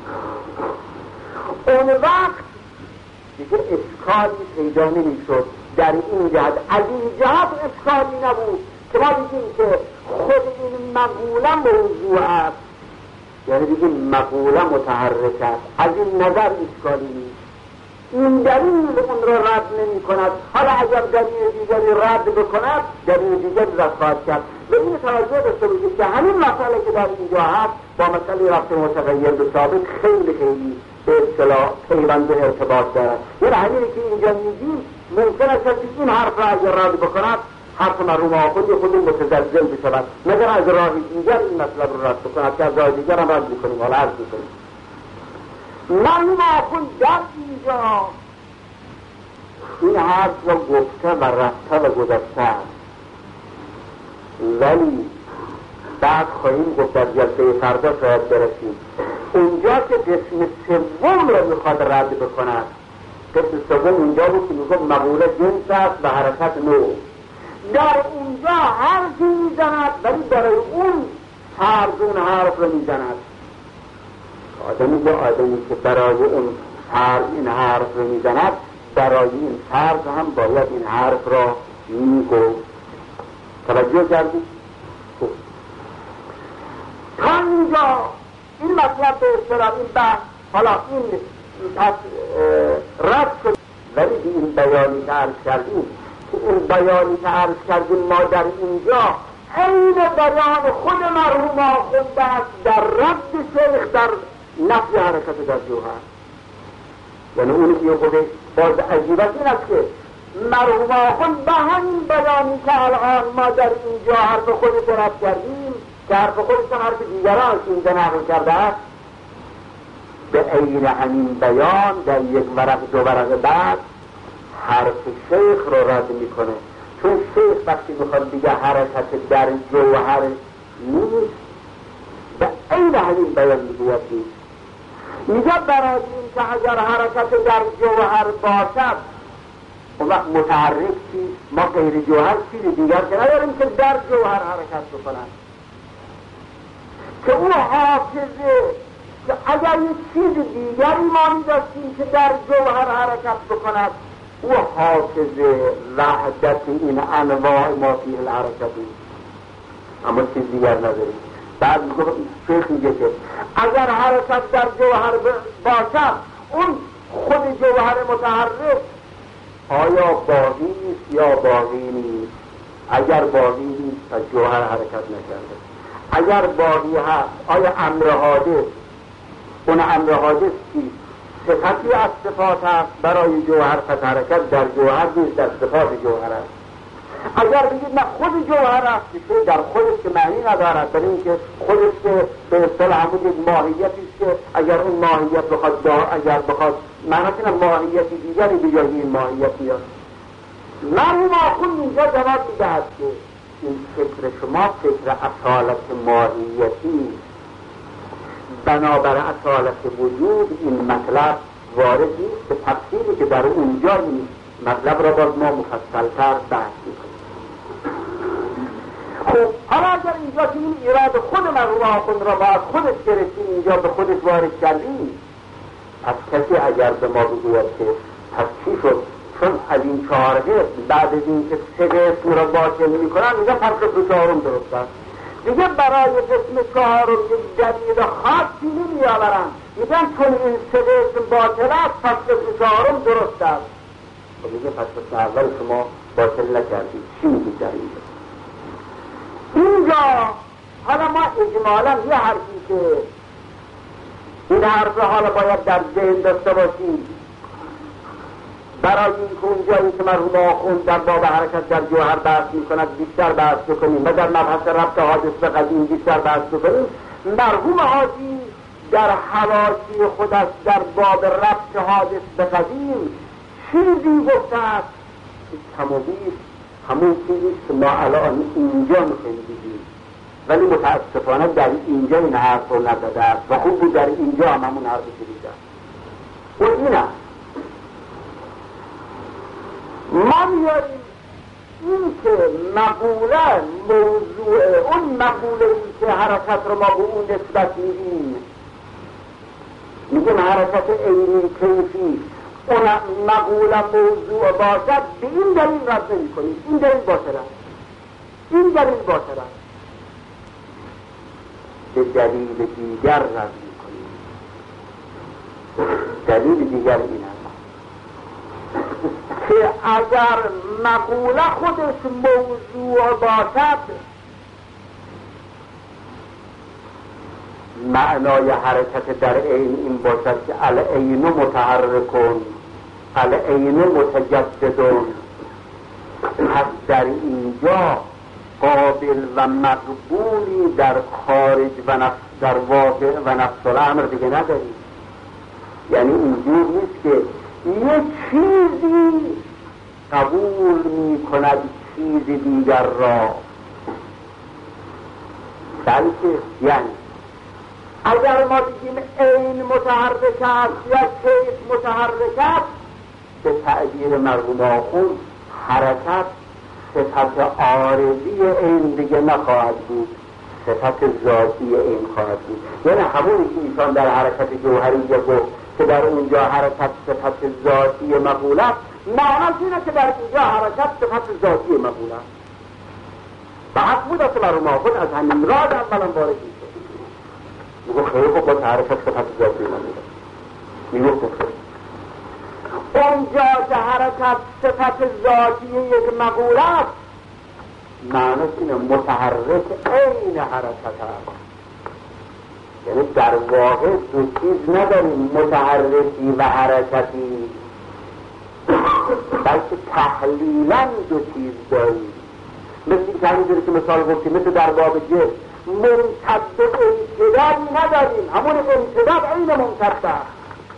اون وقت دیگه اشکالی پیدا نمیشد در این جهت. از این جهت اشکالی نبود که ما دیدیم که خود این مقوله موضوع است، یعنی دیدیم مقوله متحرک است. از این نظر اشکالی نیست. این دلیل اون را رد نمی کند. حالا اگر دلیل دیگری رد بکند دلیل دیگری رد خواهد کرد. به این توجه داشته باشید که همین مسئله که در اینجا هست با مسئله رفت متغیر به ثابت خیلی خیلی به اصطلاح پیوند و ارتباط دارد. یعنی همینی که اینجا میگیم ممکن است که این حرف را اگر رد بکند حرف مرحوم آخوند خود متزلزل بشود، مگر از راه دیگر این مطلب را رد بکند که از راه دیگر هم رد بکنیم. حالا عرض بکنیم مرحوم آخوند در اینجا این حرف را گفته و رفته و گذشته است، ولی بعد خواهیم گفت در جلسه فردا شاید برسیم اونجا که قسم سوم را میخواد رد بکند. قسم سوم اونجا بود که میگفت مقوله جنس است و حرکت نوع. در اونجا حرفی میزند ولی برای اون فرض اون حرف را میزند. آدمی با آدمی که برای اون فرض این حرف را میزند برای این فرض هم باید این حرف را میگفت. توجه کردید؟ تا اینجا این مطلب به اصطلاح این بحث حالا این رد شد، ولی این بیانی که عرض کردیم که این بیانی که عرض کردیم ما در اینجا عین بیان خود مرحوم آخوند است در رد شیخ در نفی حرکت در جوهر. یعنی اونی که خودش باز عجیبت این است که مرحوم آخوند به همین بیانی که الان ما در اینجا حرف خودش رد کردیم که حرف خودش حرف دیگران اینجا نقل کرده است، به عین همین بیان در یک ورق دو ورق بعد حرف شیخ رو رد میکنه. چون شیخ وقتی میخواد دیگه حرکت در جوهر نیست به عین همین بیان میگوید نیست. میگه برای این که اگر حرکت در جوهر باشد اون وقت متحرک چیست؟ ما غیر جوهر چیزی دیگر که نداریم که در جوهر حرکت بکنن، که اون حافظه که اگر یک چیز دیگری ما میداشتیم که در جوهر حرکت بکند او حافظه وحدت این انواع ما فیه الحرکتی، اما چیز دیگر نداریم. بعد شیخ میگه که اگر حرکت در جوهر باشد اون خود جوهر متحرک آیا باقی نیست یا باقی نیست؟ اگر باقی نیست تا جوهر حرکت نکرده. اگر باقی هست آیا امر حادث، اون امر حادث چیست؟ صفتی از صفات هست برای جوهر، پس حرکت در جوهر نیست، در صفات جوهر هست. اگر بگید نه خود جوهر است، در خودش که معنی ندارد، برای اینکه خودش که به اصطلاح همون یک ماهیتی است که اگر اون ماهیت بخواد اگر بخواد معنی کنه ماهیتی دیگری به جای این ماهیت میاد. مرحوم آخوند اینجا جواب میدهد که این فکر شما فکر اصالت ماهیتی، بنابر اصالت وجود این مطلب وارد نیست. به تفصیلی که در اونجا این مطلب را باز ما مفصل‌تر بحث می‌کنیم. خب حالا اگر اینجا که این ایراد خود مرحوم آخوند را باید خودش گرفتیم اینجا به خودش وارد کردیم، پس کسی اگر به ما بگوید که پس چی شد؟ چون از این 4 قسم بعد از این که 3 قسم را باطل میکنن میگه پس قسم 4 درست است. دیگه برای قسم 4 یک دلیل خاصی نمیآورن، میگن چون این 3 قسم باطل است پس قسم 4 درست است. و میگه پس قسم اول شما باطل نکردید. چی میگید در اینجا؟ حالا ما اجمالا یه حرفی که این حرف حالا باید در ذهن داشته باشیم برای اینکه اونجایی که مرحوم آخوند در باب حرکت در جوهر بحث میکند بیشتر بحث بکنیم و در مبحث ربط حادث به قدیم بیشتر بحث بکنیم. مرحوم حاجی در حواشی خودش در باب ربط حادث به قدیم چیزی گفته است که کم و بیش همون چیزی که ما الان اینجا می‌شنیدیم، ولی متاسفانه در اینجا این حرف رو نزده است و خوب بود در اینجا هم همون حرف شدیده است. و این است ما میاریم این که مقوله موضوع اون مقوله‌ای که حرکت رو ما به اون نسبت میدیم، میگیم حرکت عینی کیفی، اون مقوله موضوع باشد، به این دلیل رد نمی کنیم. این دلیل باطل است، این دلیل باطل است، به دلیل دیگر رد می کنیم. دلیل دیگر این است که اگر مقوله خودش موضوع باشد، معنای حرکت در عین این باشد که العین متحرکون العین متجددون. پس در اینجا قابل و مقبولی در خارج و نفس در واقع و نفس الامر دیگه نداریم. یعنی اینجور نیست که یک چیزی قبول می کند چیز دیگر را، بلکه یعنی اگر ما بگیم عین متحرک است یا کیف متحرک است، به تعبیر مرحوم آخوند حرکت صفت عارضی عین دیگه نخواهد بود، صفت ذاتی عین خواهد بود. یعنی همونی که ایشان در حرکت جوهریه گفت که در اونجا حرکت صفت ذاتی مقبول است، معنیش اینه که در اینجا حرکت صفت ذاتی مقبول است. و حق بود است مرحوم آخوند از همین راد اولا وارد میشه، میگو خیلی خوب با حرکت صفت ذاتی مقبول است. میگو اونجا که حرکت صفت ذاتی یک مقبول است، معنیش اینه متحرک عین حرکت است. یعنی در واقع دو چیز نداریم، متحرکی و حرکتی، بلکه تحلیلاً دو چیز داریم. مثل که همینجوری که مثال گفتیم، مثل در باب جسم ممتد امتدادی نداریم، همون امتداد عین ممتد است.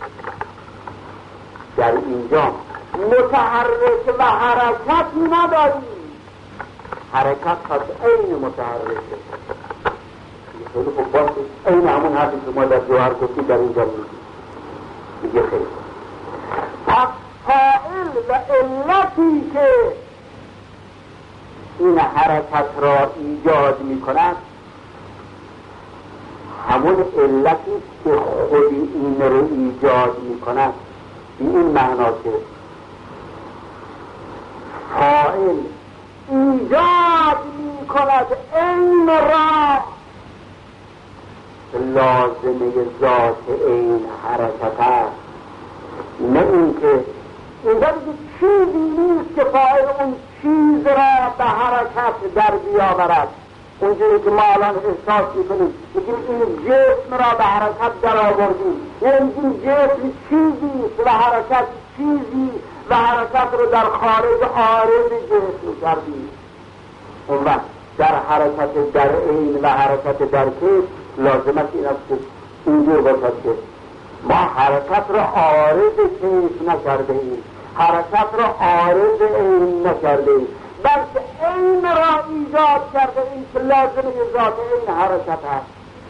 در اینجا متحرک و حرکتی نداریم، حرکت پس عین متحرک خیلی خوب باشه. این همون حرفی که ما در جوهر گفتیم در اینجا میگه خیلی پس فاعل و علتی که این حرکت را ایجاد میکند همون علتی که خود این رو ایجاد میکند. این معنا که فاعل ایجاد میکند این را لازمه ذات این حرکت است، نه اینکه اینجا دیگه چیزی نیست که فاعل اون چیز را به حرکت در بیاورد. اونجوری که ما الان احساس میکنیم میگیم این جسم را به حرکت در آوردیم، یعنی این جسم چیزی و حرکت چیزی و حرکت رو در خارج عارض جسم کردیم. اون وقت در حرکت در عین و حرکت در کیف لازمت این است که اینجور باشد که ما حرکت را عارض کیف نکرده ایم، حرکت را عارض عین نکرده ایم، بلکه عین را ایجاد کرده ایم که لازم ذات عین حرکت هست.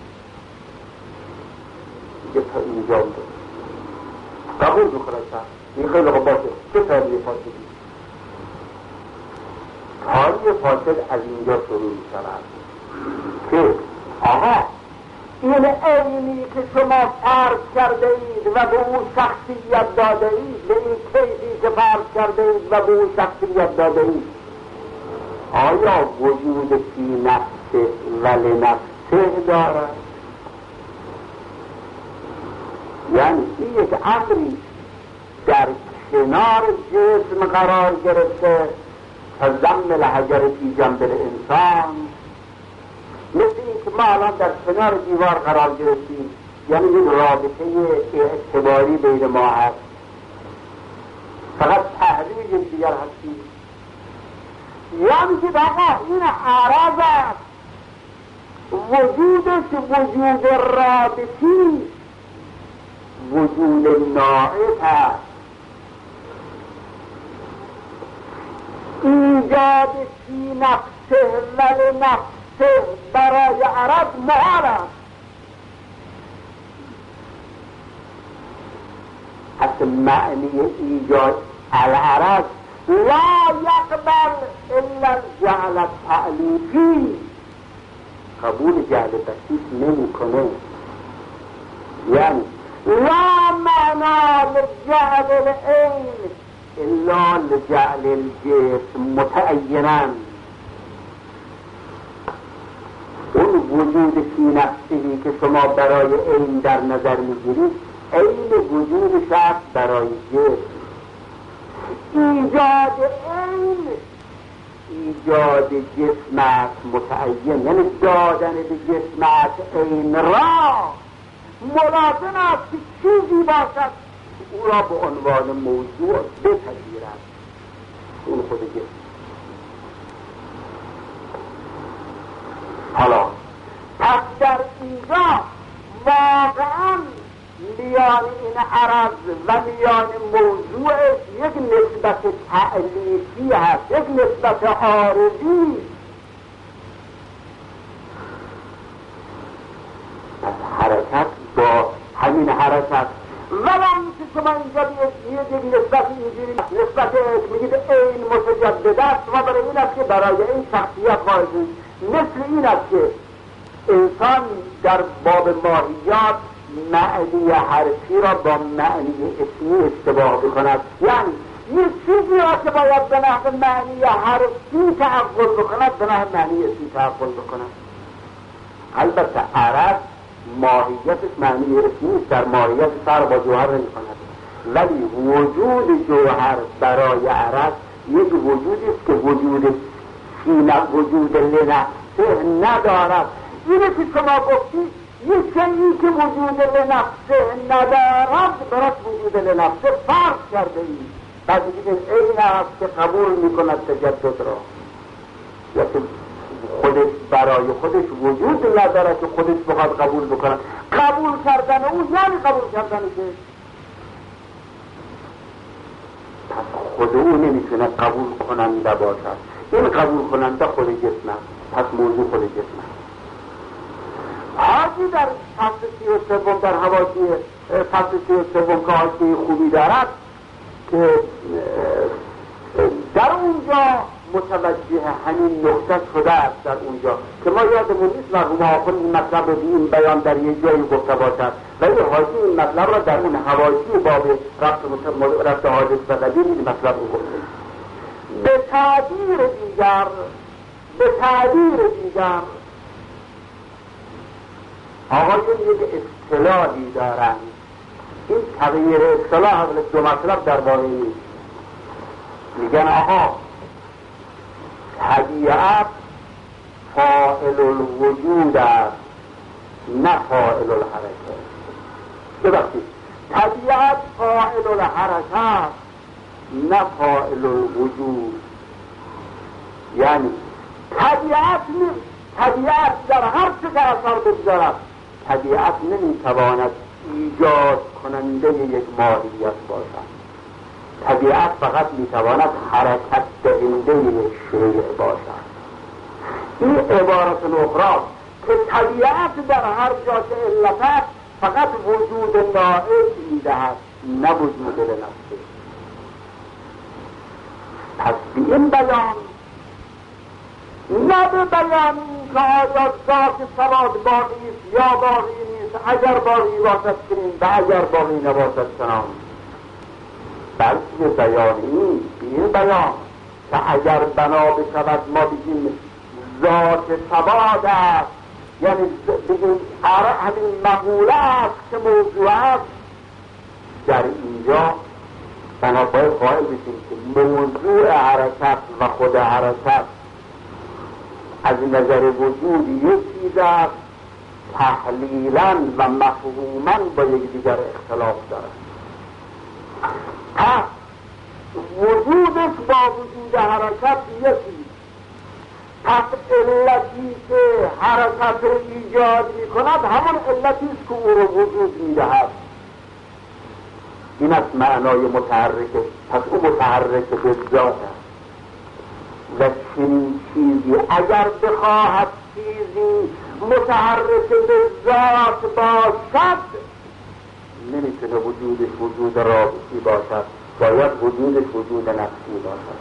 دیگه تا اینجا بود قبول میکنه شد این خیلی خوب باشه. چه تاریه فاسدی؟ تاریه فاسد از اینجا شروع میشود که آقا این عینی که شما فرض کرده اید و به اون شخصیت داده اید، به این کیفی که فرض کرده اید و به اون شخصیت داده اید، آیا وجود فی نفسه و لنفسه دارد؟ یعنی این یک امری در کنار جسم قرار گرفته تا ضم الحجر فی جنب الانسان، مثل این که ما الان در کنار دیوار قرار گرفتیم، یعنی این رابطه اعتباری بین ما هست، فقط تحریج دیگر هستیم. یعنی که بقا این عرض است، وجودش وجود رابطی، وجود ناعت هست. ایجاد فی نفسه و لنفسه برای عرض محال است. حتی معنی ایجاد العرض لا یقبل الا الجعل التعلیفی، قبول جعل بسیط نمی کنه. یعنی لا معنا لجعل العین الا لجعل الجسم متعینا. اون وجود فی نفسه که شما برای عین در نظر میگیرید عین وجود شخص برای جسم. ایجاد عین ایجاد جسم است متعین، یعنی دادن به جسم است عین را ملازم است که چیزی باشد او را به عنوان موضوع بپذیرد، اون خود جسم. حالا پس در اینجا واقعا میان این عرض و میان موضوعش یک نسبت تعلیفی هست، یک نسبت عارضی. پس حرکت با همین حرکت ولم که شما اینجا یک نسبت اینجوری نسبت میگید این متجدد است و برای این است که برای این شخصیت واجب، مثل این است که انسان در باب ماهیات معنی حرفی را با معنی اسمی اشتباه بکند. یعنی یک چیزی را که باید به نحو معنی حرفی تحول بکند به نحو معنی اسمی تحول بکند. البته عرض ماهیتش معنی اسمی است، در ماهیت سر با جوهر نمی کند، ولی وجود جوهر برای عرض یک وجودی است که وجود وجود لنفسه ندارد. اینه که شما گفتید یک شیئی که وجود لنفسه ندارد برای وجود لنفسه فرض کرده اید. بعد میگید این است که قبول میکند تجدد را، یا که خودش برای خودش وجود نداره که خودش بخواد قبول بکنه. قبول کردن او یعنی قبول کردن که پس خود او نمیتونه قبول کننده باشد. این قبول کننده خود جسم است، پس موضوع خود جسم است. حاجی در فصل 33 در حواشی فصل 33 که حاشیه خوبی دارد که در اونجا متوجه همین نقطه شده است، در اونجا که ما یادمون نیست مرحوم آخر این مطلب رو این بیان در یک جایی گفته باشد، ولی حاشیه این مطلب را در اون حواشی باب رفت حادث و قدیر این مطلب رو گفته. به تعبیر دیگر آقایون یک اصطلاحی دارند. این تغییر اصطلاح اول دو مطلب در باره نیست. میگن آقا طبیعت فاعل الوجود است نه فاعل الحرکت. ببخشید، طبیعت فاعل الحرکت نه فاعل الوجود. یعنی طبیعت در هر چه که اثر بگذارد، طبیعت نمیتواند ایجاد کننده یک ماهیت باشد. طبیعت فقط میتواند حرکت دهنده یک شیء باشد. این عبارت اخرى که طبیعت در هر جا که علت است فقط وجود ناعق میدهد، نه وجود لنفسه. پس به این بیان، نه به بیان که آیا ذات سواد باقی است یا باقی نیست، اگر باقی باشد چنین و اگر باقی نباشد چنان، بلکه به بیان این بیان که اگر بنا بشود ما بگیم ذات سواد است، یعنی بگیم همین مقوله است که موضوع است، در اینجا بنا باید قائل بشیم که موضوع حرکت و خود حرکت از نظر وجود یک چیز است، تحلیلا و مفهوما با یکدیگر اختلاف دارد. پس وجودش با وجود حرکت یکی، پس علتی که حرکت رو ایجاد می کند همون علتی است که او رو وجود می دهد. این است معنای متحرکه. پس او متحرک به ذات است و چنین چیزی اگر بخواهد چیزی متحرک به ذات باشد نمیتونه وجودش وجود رابطی باشد، باید وجودش وجود نفسی باشد.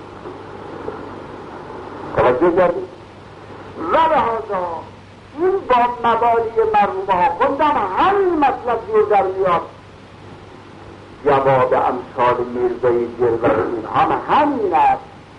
توجه کردید؟ و لحاظا این با مبادی مرحومه ها خوندم همین مطلب رو در میاد. جواب امثال میرزای جلوه اینها همین است.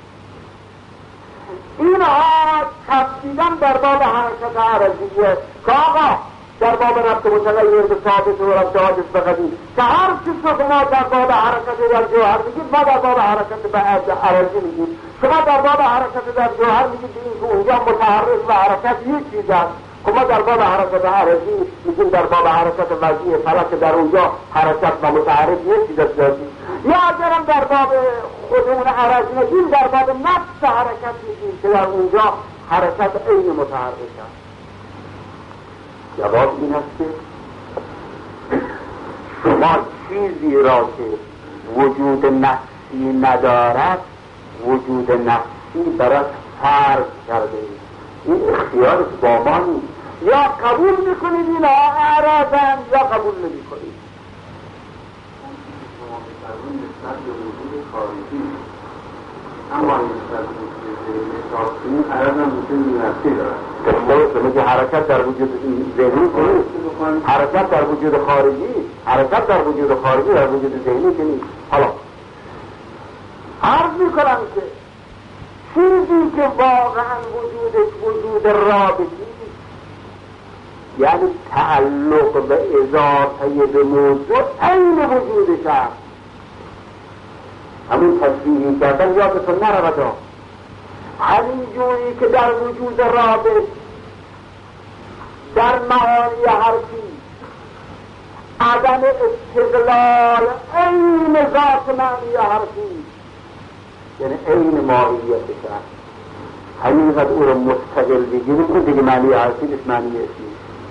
اینها تفصیلا در باب حرکت عرضیه که آقا در باب ربط متغیر به ثابت و ربط حادث به قدیم که هر چیز رو شما در باب حرکت در جوهر میگید ما در باب حرکت به عرضی میگید، شما در باب حرکت در جوهر میگید که اونجا متحرک و حرکت یک چیز است، که ما در باب حرکت عرضی میگیم در باب حرکت وضعی فلک در اونجا حرکت و متحرک یک چیز است. یا اگرم در باب خودمون عرضی میگیم در باب نفس حرکت میگیم که در اونجا حرکت عین متحرک است. جواب این است که شما چیزی را که وجود نفسی ندارد وجود نفسی برای فرض کرده اید. این اختیار با ما نیست. یا قبول میکنید اینا اعراضن یا قبول نمیکنید. نسبت به وجود خارجی اما نسبت به عرض هم وجود نفسی دارد. که حرکت در وجود ذهنی کنید، حرکت در وجود خارجی، حرکت در وجود خارجی در وجود ذهنی کنید. حالا عرض میکنم که چیزی که واقعا وجودش وجود رابطی یعنی تعلق به اضافه به موضوع عین وجودش است. همین تصویری کردن یادتون نرود. همین جوری که در وجود رابط در معانی حرفی عدم استقلال عین ذات معنی حرفی یعنی عین ماهیتش است، همین قد او رو مستقل بگیریم که دیگه معنی حرفی نیست، معنی اسمی.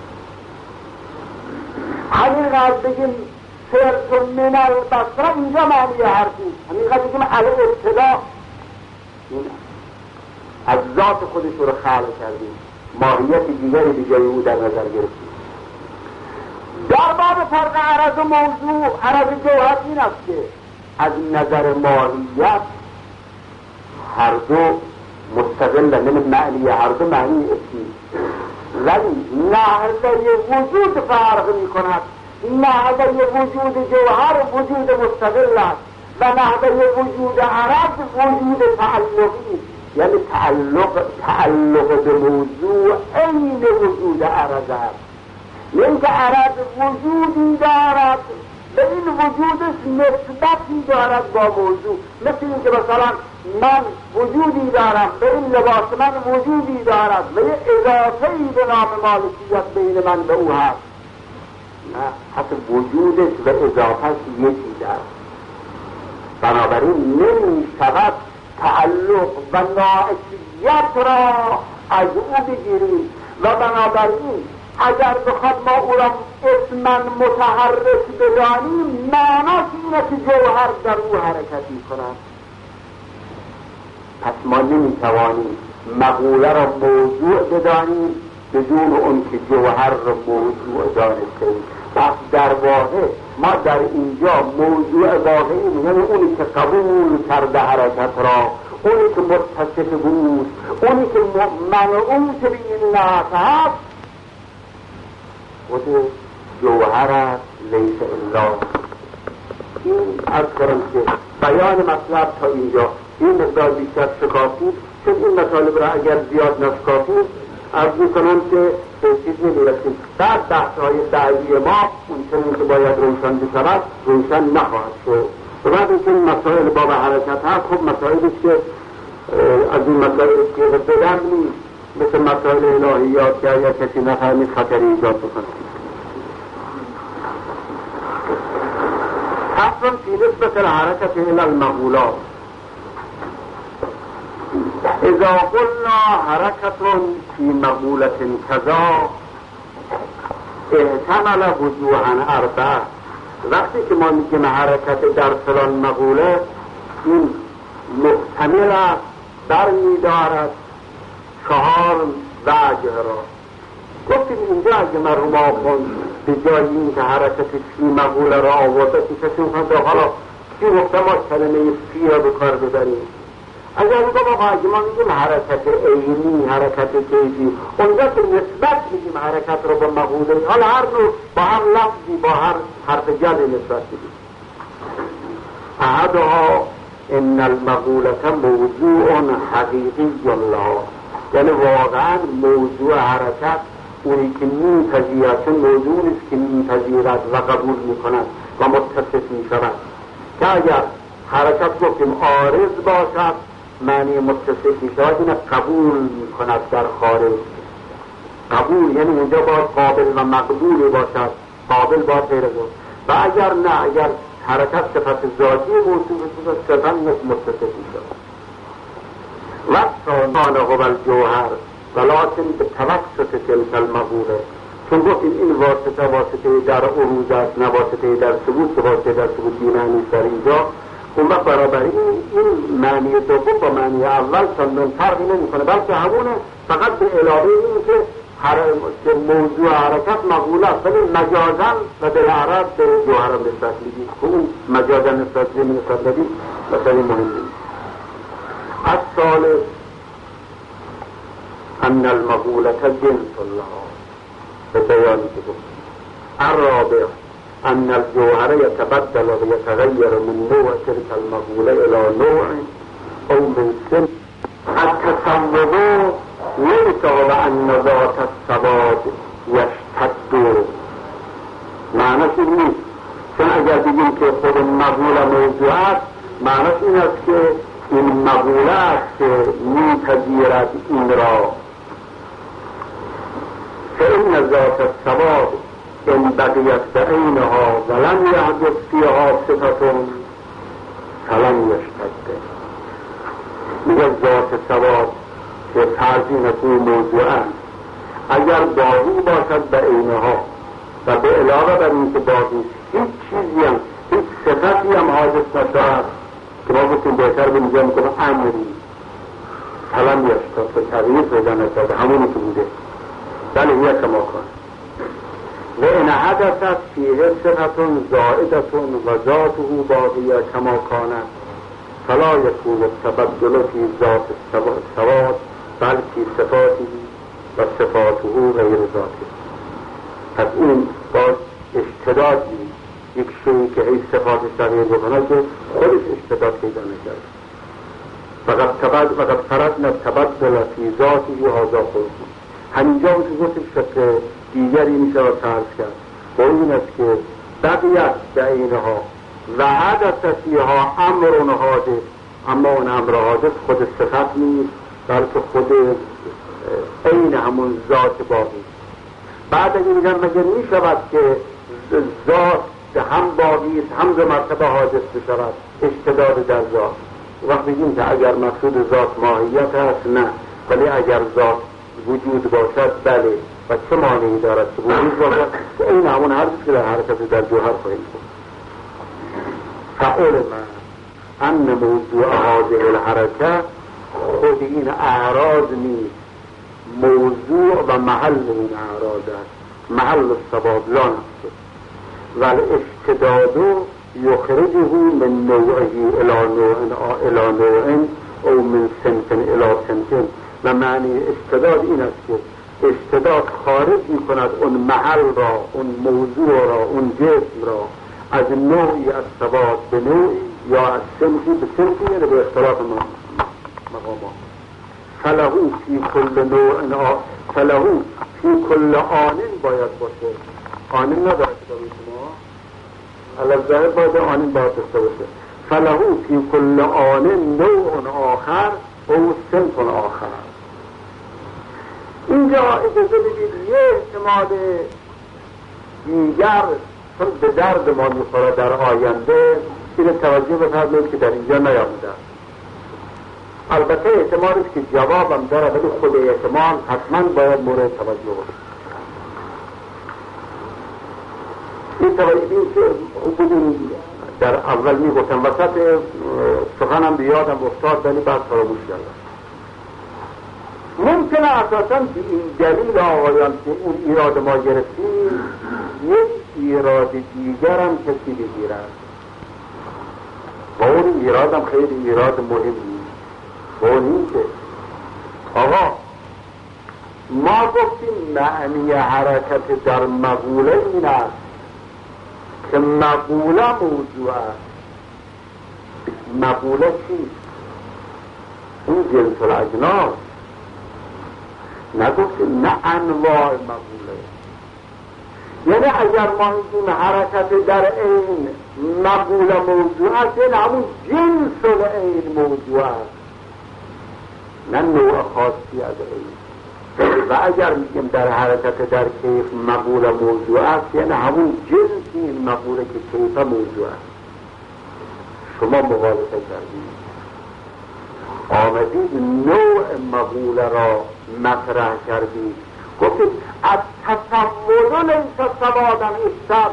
همین قد بگیم سرت من البصره اینجا معنی حرفی، همین قد بگیم علی ابتدا از ذات خودش رو خلق کردیم، ماهیت دیگری دیگه او در نظر گرفتیم. در باب فرق عرض و موضوع، عرض جوهر این است که از نظر ماهیت هر دو مستقل نمی معنی، هر دو معنی اسمی، ولی نحوه وجود فرق می کند. نحوه وجود جوهر وجود مستقل است و نحوه وجود عرض وجود تعلقی، یعنی تعلق به موضوع عین وجود عرض است. یعنی که عرض وجودی دارد، به این وجودش نسبتی دارد با موضوع. مثل این که مثلا من وجودی دارم، به این لباس من وجودی دارد و یه اضافه‌ای به نام مالکیت بین من به او هست. نه، حتی وجودش و اضافهش یکی دارد. بنابراین نمی شود تعلق و ناعتیت را از او بگیریم و بنابراین اگر بخواد ما او را اسماً متحرک بدانیم معناش اینه که جوهر در او حرکت می کند. پس ما نمی توانیم مقوله را موضوع بدانیم بدون اون که جوهر را موضوع دانستیم. پس در واقع ما در اینجا موضوع واقعی یعنی اونی که قبول کرده حرکت را، اونی که متصف بود، اونی که منعوت به این نحت هست خود جوهر است، لیس الا. این عرض کنم که بیان مطلب تا اینجا این مقدار بیشتر شکافید، چون این مطالب را اگر زیاد نشکافید عرض میکنم که به چیز نمیرسیم. در بحث‌های بعدی ما اون چنین که باید روشن بشود روشن نخواهد شد. و بعد اینکه این مسائل باب حرکت هست، خب مسائلی که از این مسائل که بدن نیست، مثل مسائل الهیات که اگر کسی نفهمید خطری ایجاد بکنه. اصلا فی نسبت الحرکت الى المقولات اذا قلنا حرکت فی مقولت کذا احتمل وضوحا اربع. وقتی که ما میگیم حرکت در فلان مقوله، این محتمل است، برمی‌دارد 4 وجه را. گفتیم اینجا اگه مرحوم آخوند به جای این که حرکت فی مقوله را آورده که کسی می‌خواد حالا کی گفته ما کلمه فی را به کار ببریم؟ اگر میگم آقا اگه ما میگیم حرکت عینی، حرکت کیفی، اونجا که نسبت میگیم حرکت رو با مقوله، حالا هر نوع با هر لفظی با هر حرف جل نسبت میگیم. احدها ان المقولة موضوع حقیقی لها، یعنی واقعا موضوع حرکت اونی که میپذیرد، چون موضوع نیست که میپذیرد و قبول میکند و متصف میشود. که اگر حرکت گفتیم عارض باشد معنی متصف میشود اینه قبول میکند در خارج. قبول یعنی اونجا باید قابل و مقبول باشد، قابل باید غیر بود. و اگر نه، اگر حرکت صفت ذاتی موصوف شد صفت متصف میشود. و ثانه الجوهر ولکن به توسط تلک المقوله، چون گفتیم این واسطه در عروض است، نه واسطه در ثبوت، که واسطه در ثبوت معنی در اینجا. اون وقت برابر این معنی دوم با معنی اول چندان فرقی نمیکنه، بلکه همونه، فقط به علاوه این که موضوع حرکت مقوله است، ولی مجازاً و بالعرض به جوهر نسبت میدیم. اون مجازاً نسبت بدیم مثلا مهم نیست. الثالث ان المقولة جنس لها، به بیانی که گفت. الرابع ان الجوهر يتبدل ويتغير من نوع تلك المقولة الى نوع او من سن. التصور ليس وان ذات السواد يشتد، معنیش این نیست. چون اگر بگیم که خود مقوله موضوع است، معنیش این است که این مقوله است که میپذیرد این را. فإن ذات السواد ان بقیت بعینها ولم یحدث فیها صفة فلم یشتد. میگه ذات سواد که فرضین از اون موضوع است، اگر باقی باشد بعینها و به علاوه بر این که باقی هیچ چیزی هم، هیچ صفتی هم حادث نشود، که ما گفتیم بهتر به اینجا میکنم امری فلم یشتد، به تغییر پیدا نکرده، همونی که بوده، بله هیه کما کن. و این حدثت فیه صفتون زائدتون و ذاته باقیه کما کانت فلا یکون التبدل فی ذات السواد بلکی صفاتی و صفاته غیر ذاته. پس این باز اشتداد نیست، یک شیئی که هیچ صفاتش تغییر بکنه که خودش اشتداد پیدا نکرد. فقط فرضنا التبدل فی ذاته هذا خلق. همینجا گفتیم شکل دیگری میشه را فرض کرد، با این است که بقیت بعینها و حدث فیها امر حادث، اما اون امر حادث خود صفت نیست، بلکه خود عین همون ذات باقی. بعد اگه میگن مگه میشود که ذات هم باقی است هم به مرتبه حادث بشود اشتداد در ذات. وقتی بگیم که اگر مقصود ذات ماهیت هست نه، ولی اگر ذات وجود باشد بله، و چه مانعی دارد که وجود باشد، که این همون حرفی که در حرکت در جوهر خواهیم بود. فعلم ان موضوع هذه الحرکه، خود این اعراض نیست، موضوع و محل این اعراض است، محل الثبات لا نفسه، والاشتداد یخرجه من نوعه الى نوع او من صنف الى صنف. و معنی اشتداد این است که اشتداد خارج می کند اون محل را، اون موضوع را، اون جسم را از نوعی از ثبات به نوعی یا از صنفی به صنفی، یعنی به اختلاف مقامات. فلهو فی کل نوع فلهو فی کل آنین باید باشه. آنین نداره که دارید شما علاوه ظاهر باید آنین باید داشته باشه. فلهو فی کل آنین نوع آخر او صنف آخر. اینجا اجازه بدید یه احتمال دیگر چون به درد ما میخوره در آینده این توجه بفرمایید که در اینجا نیامده. البته احتمال است که جوابم داره، ولی خود احتمال حتما باید مورد توجه باشه. این توجه که بودیم در اول میگفتم، وسط سخنم بیادم افتاد ولی بعد فراموش کردم. ممکنه اساساً که این دلیل آقایان که اون ایراد ما گرفتیم یک ایراد دیگر هم کسی بگیرد و اون ایراد هم خیلی ایراد مهمی و اون این که آقا ما گفتیم معنی حرکت در مقوله این است که مقوله موضوع است. مقوله چیست؟ اون جنس الاجناس. نگفتیم نه انواع مقوله. یعنی اگر ما این حرکت در این مقوله موضوع است، یعنی همون جنس این موضوع است، نه نوع خاصی از این. و اگر میگیم در حرکت در کیف مقوله موضوع است، یعنی همون جنسی این مقوله که کیف موضوع است. شما مغالطه کردید، آمدید نوع مقوله را مطرح کردید، گفتید از تصور لیس سوادن اشتر.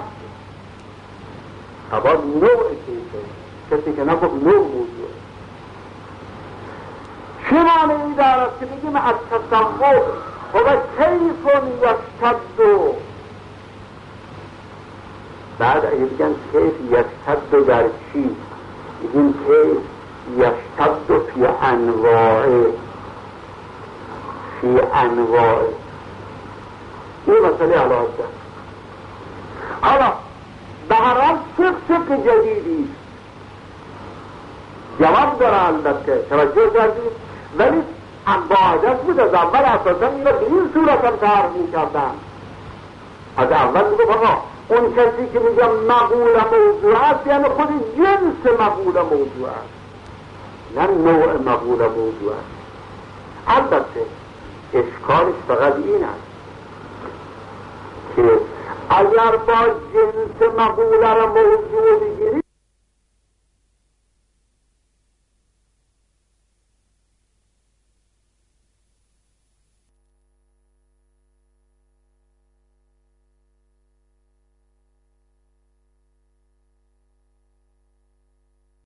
اما نوع کیفه، کسی که نگفت نوع موضوع. چه معنی دارد که بگیم از تصور و کیفون یشتد، بعد اگه بگن کیف یشتد در چی؟ بگیم کیف یشتد فی انواع این مسئله علاقه دست. حالا به هر حال فقه جدیدی جواب داره، البته توجه کردید، ولی باید بود از اول اساسا این را به این صورت هم تعریف می‌کردن. از اول میگه آقا اون کسی که میگه مقوله موضوع است یعنی خود جنس مقوله موضوع است، نه نوع مقوله موضوع است. البته اشکالش فقط این است که اگر با جنس مقوله را موضوع بگیری